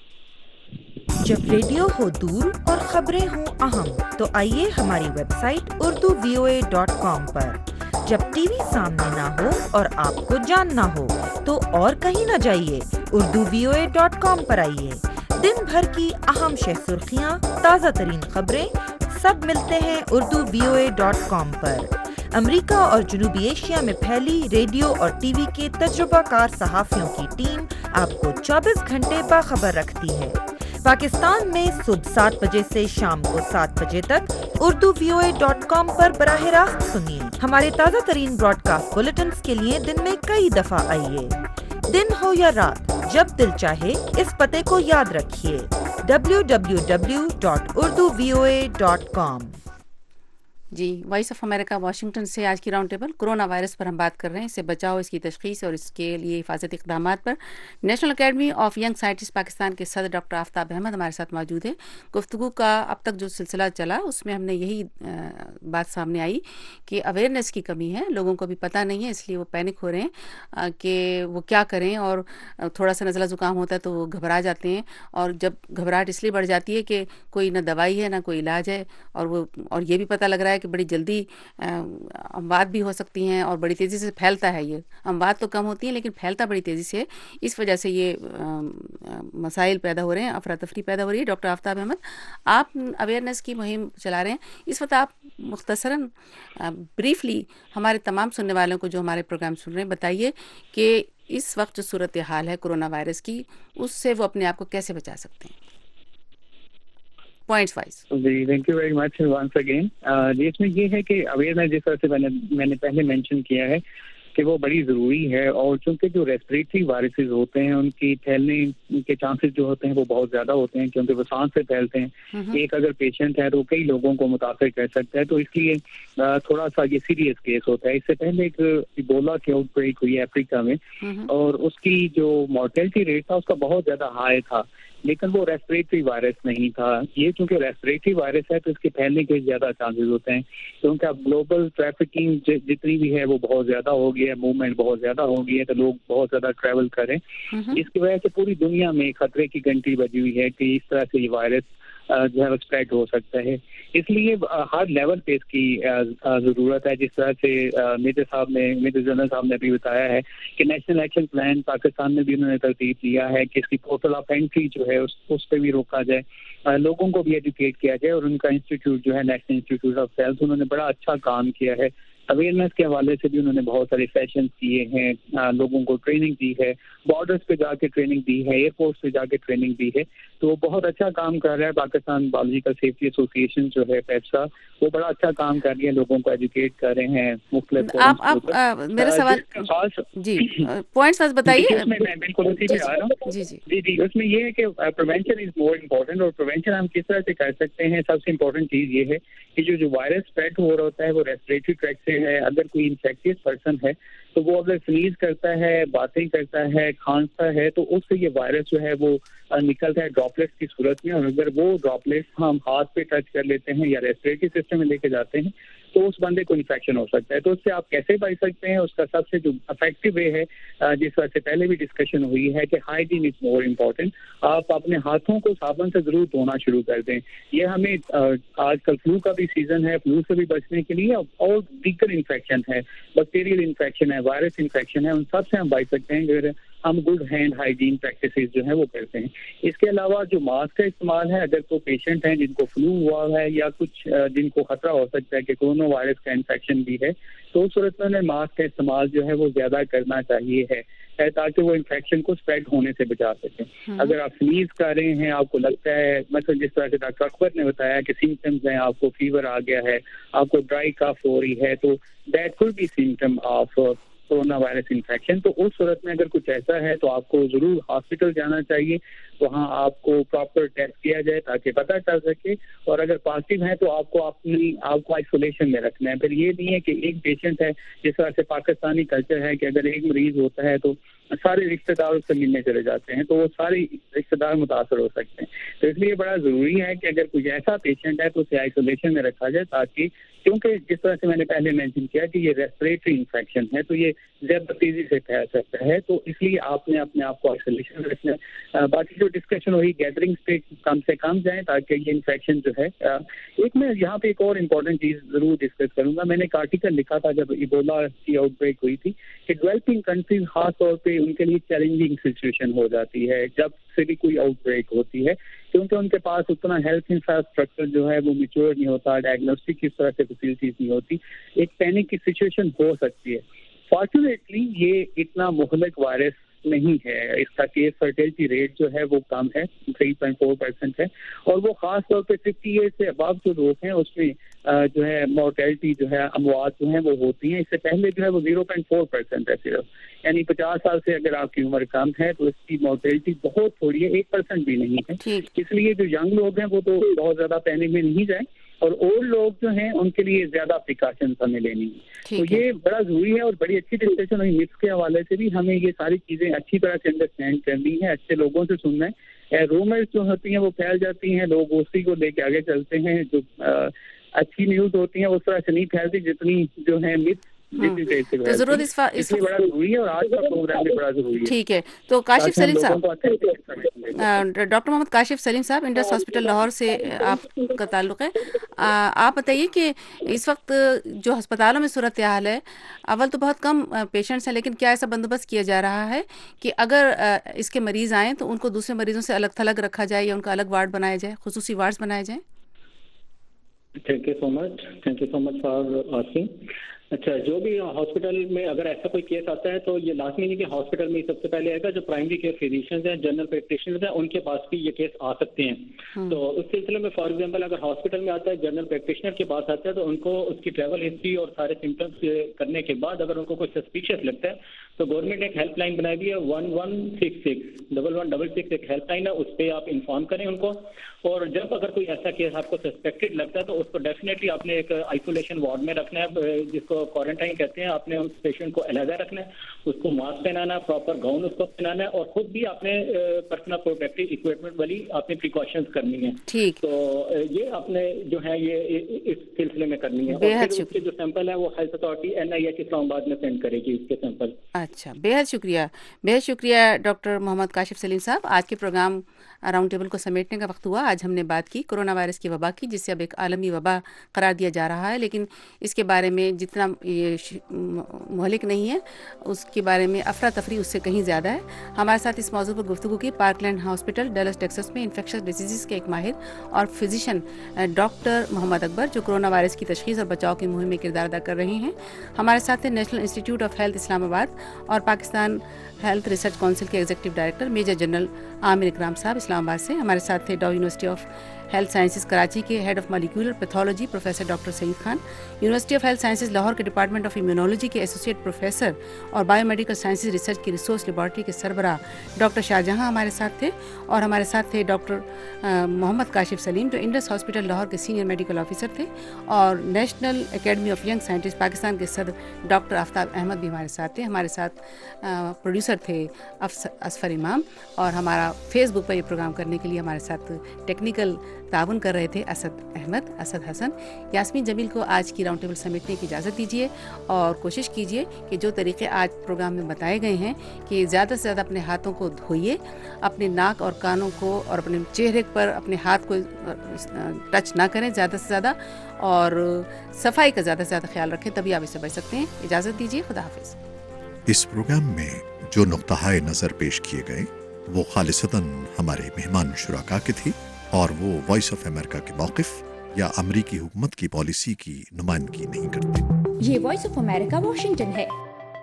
जब रेडियो हो दूर और खबरें हो अहम, तो आइए हमारी website Urdu V O A dot com पर। जब टीवी सामने ना हो और आपको जानना हो तो और कहीं न जाइए, Urdu V O A dot com पर आइए। दिन भर की अहम शह सुर्खियाँ, ताज़ा तरीन खबरें सब मिलते हैं Urdu V O A dot com पर। अमेरिका और जनूबी एशिया में फैली रेडियो और टीवी के तजुर्बाकार सहाफ़ियों की टीम आपको चौबीस घंटे बाखबर रखती है। पाकिस्तान में सुबह सात बजे से शाम को सात बजे तक Urdu V O A dot com पर बराह रास्त सुनिए। हमारे ताज़ा तरीन ब्रॉडकास्ट बुलेटिन के लिए दिन में कई दफ़ा आइए। दिन हो या रात, जब दिल चाहे इस पते को याद रखिए, W W W dot Urdu V O A dot com. जी, वॉइस ऑफ अमेरिका वाशिंगटन से आज की राउंड टेबल कोरोना वायरस पर हम बात कर रहे हैं, इससे बचाव, इसकी तशखीस और इसके लिए हिफाजती इक़दाम पर। National academy of young scientist Pakistan के सदर डॉक्टर आफ्ताब अहमद हमारे साथ मौजूद है। गुफ्तगू का अब तक जो सिलसिला चला उसमें हमने यही बात सामने आई कि अवेयरनेस की कमी है, लोगों को भी पता नहीं है, इसलिए वो पैनिक हो रहे हैं कि वो क्या करें, और थोड़ा सा नज़ला ज़ुकाम होता है तो वो घबरा जाते हैं, और जब घबराहट इसलिए बढ़ जाती है कि कोई ना दवाई है ना कोई इलाज है, और वो और ये भी पता लग रहा है कि बड़ी जल्दी अमवात भी हो सकती हैं और बड़ी तेज़ी से फैलता है। ये अमवात तो कम होती हैं लेकिन फैलता बड़ी तेज़ी से, इस वजह से ये मसाइल पैदा हो रहे हैं, अफरा तफरी पैदा हो रही है। डॉक्टर आफ्ताब अहमद, आप अवेयरनेस की मुहिम चला रहे हैं, इस वक्त आप मुख्तसरन ब्रीफली हमारे तमाम सुनने वालों को जो हमारे प्रोग्राम सुन रहे हैं बताइए कि इस वक्त जो सूरत हाल है कोरोना वायरस की, उससे वो अपने आप को कैसे बचा सकते हैं पॉइंट्स वाइज। जी, thank you very much once again. जी, इसमें ये है कि अवेयरनेस जिस तरह से मैंने मैंने पहले मेंशन किया है कि वो बड़ी ज़रूरी है, और चूंकि जो रेस्पिरेटरी वायरसेस होते हैं उनकी फैलने के चांसेस जो होते हैं वो बहुत ज़्यादा होते हैं, क्योंकि वो सांस से फैलते हैं। एक अगर पेशेंट है तो कई लोगों को मुतासर कर सकता है, तो इसलिए थोड़ा सा ये सीरियस केस होता है। इससे पहले एक इबोला की आउटब्रेक हुई अफ्रीका में, और उसकी जो मॉर्टेलिटी रेट था उसका बहुत ज़्यादा हाई था, लेकिन वो रेस्पिरेटरी वायरस नहीं था। ये चूंकि रेस्पिरेटरी वायरस है तो इसके फैलने के ज़्यादा चांसेस होते हैं, क्योंकि अब ग्लोबल ट्रैफिकिंग जितनी भी है वो बहुत ज़्यादा हो गई है, मूवमेंट बहुत ज़्यादा हो गई है, तो लोग बहुत ज़्यादा ट्रैवल करें। इसकी वजह से पूरी दुनिया में खतरे की घंटी बजी हुई है कि इस तरह से ये वायरस जो है स्प्रेड हो सकता है। इसलिए हर लेवल पे इसकी ज़रूरत है। जिस तरह से मेजर साहब ने मेजर जनरल साहब ने भी बताया है कि नेशनल एक्शन प्लान पाकिस्तान में भी उन्होंने तरतीब दिया है कि इसकी पोर्टल ऑफ एंट्री जो है उस उस पर भी रोका जाए, लोगों को भी एजुकेट किया जाए, और उनका इंस्टीट्यूट जो है नेशनल इंस्टीट्यूट ऑफ हेल्थ, उन्होंने बड़ा अच्छा काम किया है اویئرنیس کے حوالے سے بھی انہوں نے بہت سارے سیشن کیے ہیں, لوگوں کو ٹریننگ دی ہے, بارڈرز پہ جا کے ٹریننگ دی ہے, ایئر فورس پہ جا کے ٹریننگ دی ہے. تو وہ بہت اچھا کام کر رہا ہے. پاکستان بایولوجیکل سیفٹی ایسوسی ایشن جو ہے پیپسا, وہ بڑا اچھا کام کر رہی ہے, لوگوں کو ایجوکیٹ کر رہے ہیں مختلف. آپ آپ میرا سوال جی پوائنٹس بس بتائیے. میں بالکل اسی پہ آ رہا ہوں. جی جی جی جی اس میں یہ ہے کہ پریونشن از مور امپورٹنٹ, اور پریونشن ہم کس طرح سے کر سکتے ہیں. سب سے امپورٹنٹ چیز یہ ہے کہ جو جو وائرس اسپریڈ ہو رہا ہوتا ہے وہ ریسپریٹری ٹریک سے ہے. اگر کوئی انفیکٹیس پرسن ہے تو وہ اگر سنیز کرتا ہے, باتیں کرتا ہے, کھانستا ہے, تو اس سے یہ وائرس جو ہے وہ نکلتا ہے ڈراپلیٹس کی صورت میں. اور اگر وہ ڈراپلیٹس ہم ہاتھ پہ ٹچ کر لیتے ہیں یا ریسپریٹری سسٹم میں لے کے جاتے ہیں تو اس بندے کو انفیکشن ہو سکتا ہے. تو اس سے آپ کیسے بچ سکتے ہیں, اس کا سب سے جو افیکٹو وے ہے, جس وجہ سے پہلے بھی ڈسکشن ہوئی ہے کہ ہائیجین از مور امپورٹنٹ. آپ اپنے ہاتھوں کو صابن سے ضرور دھونا شروع کر دیں. یہ ہمیں آج کل فلو کا بھی سیزن ہے, فلو سے بھی بچنے کے لیے, اور دیگر انفیکشن ہے, بیکٹیریل انفیکشن ہے, وائرس انفیکشن ہے, ان سب سے ہم بچ سکتے ہیں اگر ہم گڈ ہینڈ ہائیجین پریکٹسز جو ہیں وہ کرتے ہیں. اس کے علاوہ جو ماسک کا استعمال ہے, اگر کوئی پیشنٹ ہیں جن کو فلو ہوا ہے یا کچھ جن کو خطرہ ہو سکتا ہے کہ کورونا وائرس کا انفیکشن بھی ہے, تو اس صورت میں انہیں ماسک کا استعمال جو ہے وہ زیادہ کرنا چاہیے ہے تاکہ وہ انفیکشن کو اسپریڈ ہونے سے بچا سکیں. اگر آپ سنیز کر رہے ہیں, آپ کو لگتا ہے مثلا جس طرح سے ڈاکٹر اکبر نے بتایا کہ سمپٹمز ہیں, آپ کو فیور آ گیا ہے, آپ کو ڈرائی کف ہو رہی ہے, تو that could be symptom of corona virus infection. تو اس صورت میں اگر کچھ ایسا ہے تو آپ کو ضرور ہاسپٹل جانا چاہیے, وہاں آپ کو پراپر ٹیسٹ کیا جائے تاکہ پتہ چل سکے. اور اگر پازیٹیو ہے تو آپ کو اپنی آپ کو آئسولیشن میں رکھنا ہے. پھر یہ نہیں ہے کہ ایک پیشنٹ ہے, جس طرح سے پاکستانی کلچر ہے کہ اگر ایک مریض ہوتا ہے تو سارے رشتہ دار اس سے ملنے چلے جاتے ہیں, تو وہ سارے رشتہ دار متاثر ہو سکتے ہیں. تو اس لیے بڑا ضروری ہے کہ اگر کوئی ایسا پیشنٹ ہے تو اسے آئسولیشن میں رکھا جائے, تاکہ کیونکہ جس طرح سے میں نے پہلے مینشن کیا کہ یہ ریسپریٹری انفیکشن ہے تو یہ زیادہ تیزی سے پھیل سکتا ہے. تو اس لیے آپ نے اپنے آپ کو آئسولیشن میں رکھنا ہے. باقی جو ڈسکشن ہوئی گیدرنگ پہ کم سے کم جائیں تاکہ یہ انفیکشن جو ہے. ایک میں یہاں پہ ایک اور امپورٹنٹ چیز ضرور ڈسکس کروں گا. میں نے ایک آرٹیکل لکھا تھا جب ایبولا کی آؤٹ بریک ہوئی تھی کہ ڈیولپنگ کنٹریز خاص طور پہ ان کے لیے چیلنجنگ سچویشن ہو جاتی ہے جب سے بھی کوئی آؤٹ بریک ہوتی ہے, کیونکہ ان کے پاس اتنا ہیلتھ انفراسٹرکچر جو ہے وہ میچور نہیں ہوتا, ڈائگنوسٹک کس طرح سے فیسلٹیز نہیں ہوتی, ایک پینک کی سچویشن ہو سکتی ہے. فارچونیٹلی یہ اتنا مہلک وائرس نہیں ہے, اس کا کیس فرٹیلٹی ریٹ جو ہے وہ کم ہے, تھری پوائنٹ فور پرسینٹ ہے, اور وہ خاص طور پہ ففٹی ایئر سے ابو جو لوگ ہیں اس میں جو ہے مورٹیلٹی جو ہے اموات جو ہیں وہ ہوتی ہیں. اس سے پہلے جو ہے وہ زیرو پوائنٹ فور پرسینٹ ہے صرف, یعنی پچاس سال سے اگر آپ کی عمر کم ہے تو اس کی مورٹیلٹی بہت تھوڑی ہے, ایک پرسینٹ بھی نہیں ہے. اس لیے جو ینگ لوگ ہیں وہ تو بہت زیادہ پینک میں نہیں جائیں, اور اولڈ لوگ جو ہیں ان کے لیے زیادہ پریکاشنز ہمیں لینی ہے. تو یہ بڑا ضروری ہے, اور بڑی اچھی ڈسکشن ہوئی مٹس کے حوالے سے بھی. ہمیں یہ ساری چیزیں اچھی طرح سے انڈرسٹینڈ کرنی ہے, اچھے لوگوں سے سننا ہے. رومرز جو ہوتی ہیں وہ پھیل جاتی ہیں, لوگ اسی کو لے کے آگے چلتے ہیں. جو اچھی نیوز ہوتی ہیں اس طرح سے نہیں پھیلتی جتنی جو ہے متس. تو ضرور اس اس لیے بڑا ضروری ہے, اور آج کا پروگرام بھی بڑا ضروری ہے. ٹھیک ہے, تو کاشف سلیم صاحب, ڈاکٹر محمد کاشف سلیم صاحب, انڈس ہاسپٹل لاہور سے آپ کا تعلق ہے. آپ بتائیے کہ اس وقت جو ہسپتالوں میں صورتحال ہے, اول تو بہت کم پیشنٹس ہیں, لیکن کیا ایسا بندوبست کیا جا رہا ہے کہ اگر اس کے مریض آئیں تو ان کو دوسرے مریضوں سے الگ تھلگ رکھا جائے یا ان کا الگ وارڈ بنایا جائے, خصوصی وارڈز بنائے جائیں؟ Thank you so much thank you so much for asking. اچھا, جو بھی ہاسپٹل میں اگر ایسا کوئی کیس آتا ہے تو یہ لازمی نہیں کہ ہاسپٹل میں سب سے پہلے آئے گا. جو پرائمری کیئر فزیشنز ہیں, جنرل پریکٹیشنرز ہیں, ان کے پاس بھی یہ کیس آ سکتے ہیں. تو اس سلسلے میں فار ایگزامپل اگر ہاسپٹل میں آتا ہے, جنرل پریکٹیشنر کے پاس آتا ہے, تو ان کو اس کی ٹریول ہسٹری اور سارے سمٹمس کرنے کے بعد اگر ان کو کوئی سسپیشیس لگتا ہے تو گورنمنٹ نے ایک ہیلپ لائن بنائی ہوئی ہے, one one six six double one double six ایک ہیلپ لائن ہے, اس پہ آپ انفارم کریں ان کو. اور جب اگر کوئی ایسا کیس آپ کو سسپیکٹڈ لگتا ہے تو اس کو ڈیفینیٹلی آپ نے ایک آئسولیشن وارڈ میں رکھنا ہے, جس کو کوارنٹائن کہتے ہیں. آپ نے اس پیشنٹ کو علیحدہ رکھنا ہے, اس کو ماسک پہنانا ہے, پراپر گاؤن اس کو پہنانا ہے, اور خود بھی آپ نے پرسنل پروٹیکٹیو اکوپمنٹ والی آپ نے پریکاشنز کرنی ہے. ٹھیک, تو یہ آپ نے جو ہے یہ اس سلسلے میں کرنی ہے. اور پھر اس کے جو سیمپل ہے وہ health authority N I H Islamabad میں سینڈ کرے گی اس کے سیمپل. اچھا, بے حد شکریہ بے حد شکریہ ڈاکٹر محمد کاشف سلیم صاحب. آج کے پروگرام راؤنڈ ٹیبل کو سمیٹنے کا وقت ہوا. آج ہم نے بات کی کورونا وائرس کی وبا کی, جس سے اب ایک عالمی وبا قرار دیا جا رہا ہے, لیکن اس کے بارے میں جتنا یہ مہلک نہیں ہے، اس کے بارے میں افراتفری اس سے کہیں زیادہ ہے۔ ہمارے ساتھ اس موضوع پر گفتگو کی Parkland hospital Dallas Texas میں انفیکشس ڈیزیزز کے ایک ماہر اور فزیشین ڈاکٹر محمد اکبر، جو کرونا وائرس کی تشخیص اور بچاؤ کی مہم میں کردار ادا کر رہے ہیں۔ ہمارے ساتھ ہیں national institute of health Islamabad اور پاکستان ہیلتھ ریسرچ کونسل کے ایگزیکٹو ڈائریکٹر میجر جنرل عامر اکرام صاحب اسلام آباد سے۔ ہمارے ساتھ تھے Dow university of health sciences Karachi کے head of molecular pathology professor doctor Saeed Khan, university of health sciences Lahore کے ڈپارٹمنٹ آف امیونولوجی کے associate professor اور بایو میڈیکل سائنسز ریسرچ کی ریسورس لیبارٹری کے سربراہ ڈاکٹر شاہجہاں ہمارے ساتھ تھے، اور ہمارے ساتھ تھے ڈاکٹر محمد کاشف سلیم جو انڈس ہاسپٹل لاہور کے سینئر میڈیکل آفیسر تھے، اور national academy of young scientist Pakistan کے صدر ڈاکٹر آفتاب احمد بھی ہمارے ساتھ تھے۔ ہمارے ساتھ پروڈیوسر تھے اسفر امام، اور ہمارا فیس بک پر یہ پروگرام کرنے کے لیے ہمارے ساتھ ٹیکنیکل تعاون کر رہے تھے اسد احمد، اسد حسن۔ یاسمین جمیل کو آج کی راؤنڈ ٹیبل سمیٹنے کی اجازت دیجیے، اور کوشش کیجیے کہ جو طریقے آج پروگرام میں بتائے گئے ہیں کہ زیادہ سے زیادہ اپنے ہاتھوں کو دھوئیے، اپنے ناک اور کانوں کو اور اپنے چہرے پر اپنے ہاتھ کو ٹچ نہ کریں زیادہ سے زیادہ، اور صفائی کا زیادہ سے زیادہ خیال رکھیں، تبھی آپ اس سے بچ سکتے ہیں۔ اجازت دیجیے، خدا حافظ۔ اس پروگرام میں جو نقطہ نظر پیش کیے گئے وہ خالصتاً ہمارے مہمان شرکا کے تھے، اور وہ وائس آف امریکہ کے موقف یا امریکی حکومت کی پالیسی کی نمائندگی نہیں کرتے۔ یہ وائس آف امریکہ واشنگٹن ہے۔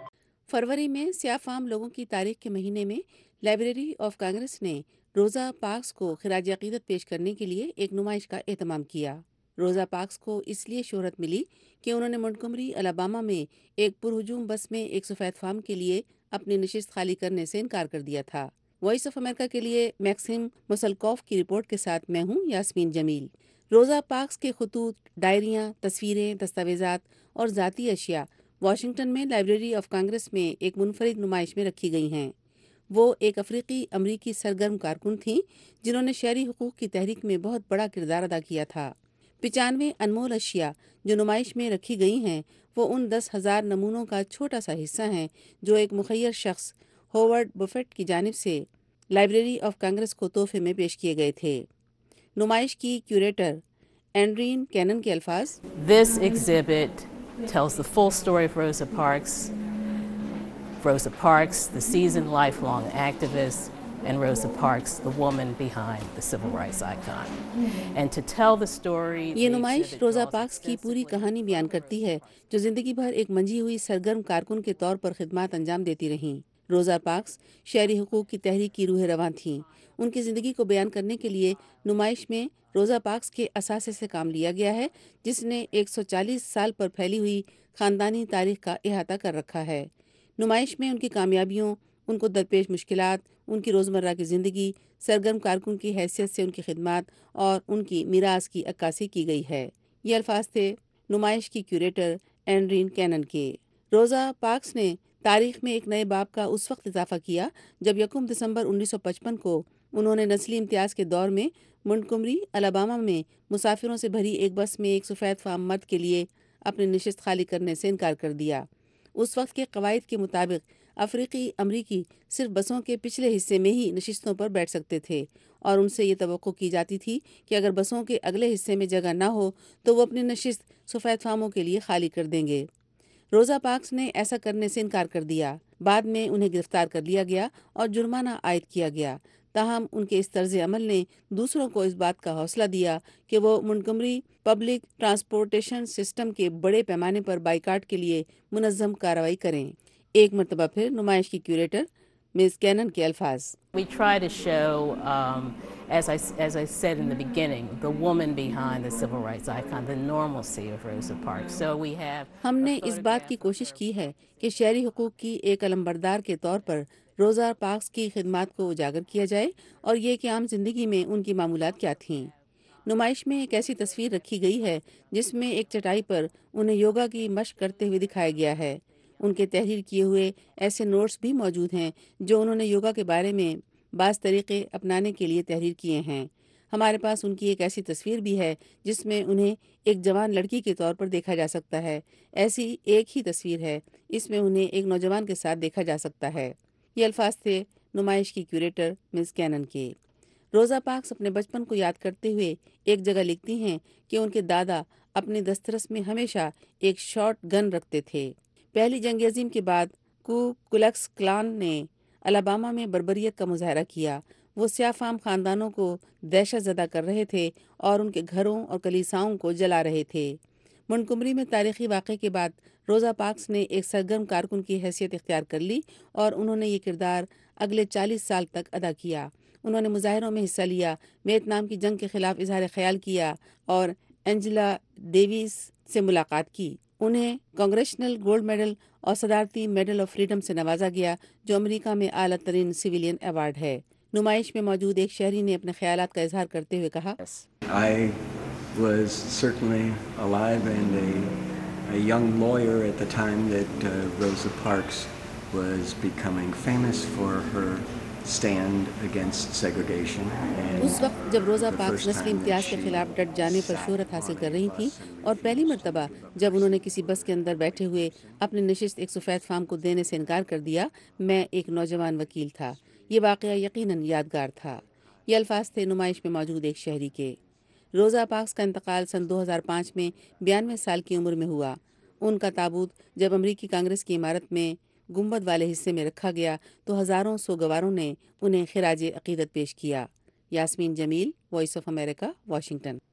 فروری میں سیاہ فام لوگوں کی تاریخ کے مہینے میں لائبریری آف کانگریس نے روزا پارکس کو خراج عقیدت پیش کرنے کے لیے ایک نمائش کا اہتمام کیا۔ روزا پارکس کو اس لیے شہرت ملی کہ انہوں نے منٹگمری الاباما میں ایک پرہجوم بس میں ایک سفید فام کے لیے اپنی نشست خالی کرنے سے انکار کر دیا تھا۔ وائس آف امریکہ کے لیے میکسم مسلکوف کی رپورٹ کے ساتھ میں ہوں یاسمین جمیل۔ روزا پارکس کے خطوط، ڈائریاں، تصویریں، دستاویزات اور ذاتی اشیاء واشنگٹن میں لائبریری آف کانگریس میں ایک منفرد نمائش میں رکھی گئی ہیں۔ وہ ایک افریقی امریکی سرگرم کارکن تھیں جنہوں نے شہری حقوق کی تحریک میں بہت بڑا کردار ادا کیا تھا۔ پچانوے انمول اشیاء جو نمائش میں رکھی گئی ہیں وہ ان دس ہزار نمونوں کا چھوٹا سا حصہ ہیں جو ایک مخیر شخص ہوورڈ بفیٹ کی جانب سے لائبریری آف کانگریس کو تحفے میں پیش کیے گئے تھے۔ نمائش کی کیوریٹر اینڈرین کینن کے الفاظ: This exhibit tells the full story of Rosa Parks, Rosa Parks, the seasoned lifelong activist, and Rosa Parks, the woman behind the civil rights icon. And to tell the story, یہ نمائش روزا parks کی پوری کہانی بیان کرتی ہے جو زندگی بھر ایک منجھی ہوئی سرگرم کارکن کے طور پر خدمات انجام دیتی رہیں۔ روزا پارکس شہری حقوق کی تحریک کی روح رواں تھیں۔ ان کی زندگی کو بیان کرنے کے لیے نمائش میں روزا پارکس کے اثاثے سے کام لیا گیا ہے، جس نے ایک سو چالیس سال پر پھیلی ہوئی خاندانی تاریخ کا احاطہ کر رکھا ہے۔ نمائش میں ان کی کامیابیوں، ان کو درپیش مشکلات، ان کی روزمرہ کی زندگی، سرگرم کارکن کی حیثیت سے ان کی خدمات اور ان کی میراث کی عکاسی کی گئی ہے۔ یہ الفاظ تھے نمائش کی کیوریٹر اینڈرین کینن کے۔ روزا پارکس نے تاریخ میں ایک نئے باب کا اس وقت اضافہ کیا جب یکم دسمبر انیس سو پچپن کو انہوں نے نسلی امتیاز کے دور میں منٹگمری الاباما میں مسافروں سے بھری ایک بس میں ایک سفید فام مرد کے لیے اپنی نشست خالی کرنے سے انکار کر دیا۔ اس وقت کے قواعد کے مطابق افریقی امریکی صرف بسوں کے پچھلے حصے میں ہی نشستوں پر بیٹھ سکتے تھے، اور ان سے یہ توقع کی جاتی تھی کہ اگر بسوں کے اگلے حصے میں جگہ نہ ہو تو وہ اپنی نشست سفید فاموں کے لیے خالی کر دیں گے۔ روزا پارکس نے ایسا کرنے سے انکار کر دیا۔ بعد میں انہیں گرفتار کر لیا گیا اور جرمانہ عائد کیا گیا، تاہم ان کے اس طرز عمل نے دوسروں کو اس بات کا حوصلہ دیا کہ وہ منٹگمری پبلک ٹرانسپورٹیشن سسٹم کے بڑے پیمانے پر بائیکاٹ کے لیے منظم کارروائی کریں۔ ایک مرتبہ پھر نمائش کی کیوریٹر مس کینن کے الفاظ: We try to show, um, as I, as I said in the beginning, the woman behind the civil rights icon, the normalcy of Rosa Parks. So we have. ہم نے اس بات کی کوشش کی ہے کہ شہری حقوق کی ایک علمبردار کے طور پر روزا پارکس کی خدمات کو اجاگر کیا جائے، اور یہ کہ عام زندگی میں ان کی معمولات کیا تھیں۔ نمائش میں ایک ایسی تصویر رکھی گئی ہے جس میں ایک چٹائی پر انہیں یوگا کی مشق کرتے ہوئے دکھایا گیا ہے۔ ان کے تحریر کیے ہوئے ایسے نوٹس بھی موجود ہیں جو انہوں نے یوگا کے بارے میں بعض طریقے اپنانے کے لیے تحریر کیے ہیں۔ ہمارے پاس ان کی ایک ایسی تصویر بھی ہے جس میں انہیں ایک جوان لڑکی کے طور پر دیکھا جا سکتا ہے۔ ایسی ایک ہی تصویر ہے، اس میں انہیں ایک نوجوان کے ساتھ دیکھا جا سکتا ہے۔ یہ الفاظ تھے نمائش کی کیوریٹر مس کینن کے۔ روزہ پارکس اپنے بچپن کو یاد کرتے ہوئے ایک جگہ لکھتی ہیں کہ ان کے دادا اپنی دسترس میں ہمیشہ ایک شارٹ گن رکھتے تھے۔ پہلی جنگ عظیم کے بعد کو کلکس کلان نے الاباما میں بربریت کا مظاہرہ کیا۔ وہ سیاہ فام خاندانوں کو دہشت زدہ کر رہے تھے اور ان کے گھروں اور کلیساؤں کو جلا رہے تھے۔ منٹگمری میں تاریخی واقعے کے بعد روزہ پارکس نے ایک سرگرم کارکن کی حیثیت اختیار کر لی اور انہوں نے یہ کردار اگلے چالیس سال تک ادا کیا۔ انہوں نے مظاہروں میں حصہ لیا، ویتنام کی جنگ کے خلاف اظہار خیال کیا اور اینجلا ڈیویس سے ملاقات کی۔ انہیں کانگریشنل گولڈ میڈل اور صدارتی میڈل آف فریڈم سے نوازا گیا، جو امریکہ میں اعلیٰ ترین سویلین ایوارڈ ہے۔ نمائش میں موجود ایک شہری نے اپنے خیالات کا اظہار کرتے ہوئے کہا، I was certainly alive and a, a young lawyer at the time that uh, Rosa Parks was becoming famous for her stand against segregation. اس وقت جب روزہ پارکس نسلی امتیاز کے خلاف ڈٹ جانے پر شہرت حاصل کر رہی تھیں اور پہلی مرتبہ جب انہوں نے کسی بس کے اندر بیٹھے ہوئے اپنی نشست ایک سفید فام کو دینے سے انکار کر دیا، میں ایک نوجوان وکیل تھا۔ یہ واقعہ یقیناً یادگار تھا۔ یہ الفاظ تھے نمائش میں موجود ایک شہری کے۔ روزہ پارکس کا انتقال سن دو ہزار پانچ میں بیانوے سال کی عمر میں ہوا۔ ان کا تابوت جب امریکی کانگریس کی عمارت میں گنبد والے حصے میں رکھا گیا تو ہزاروں سوگواروں نے انہیں خراج عقیدت پیش کیا۔ Yasmeen Jamil, voice of America, Washington.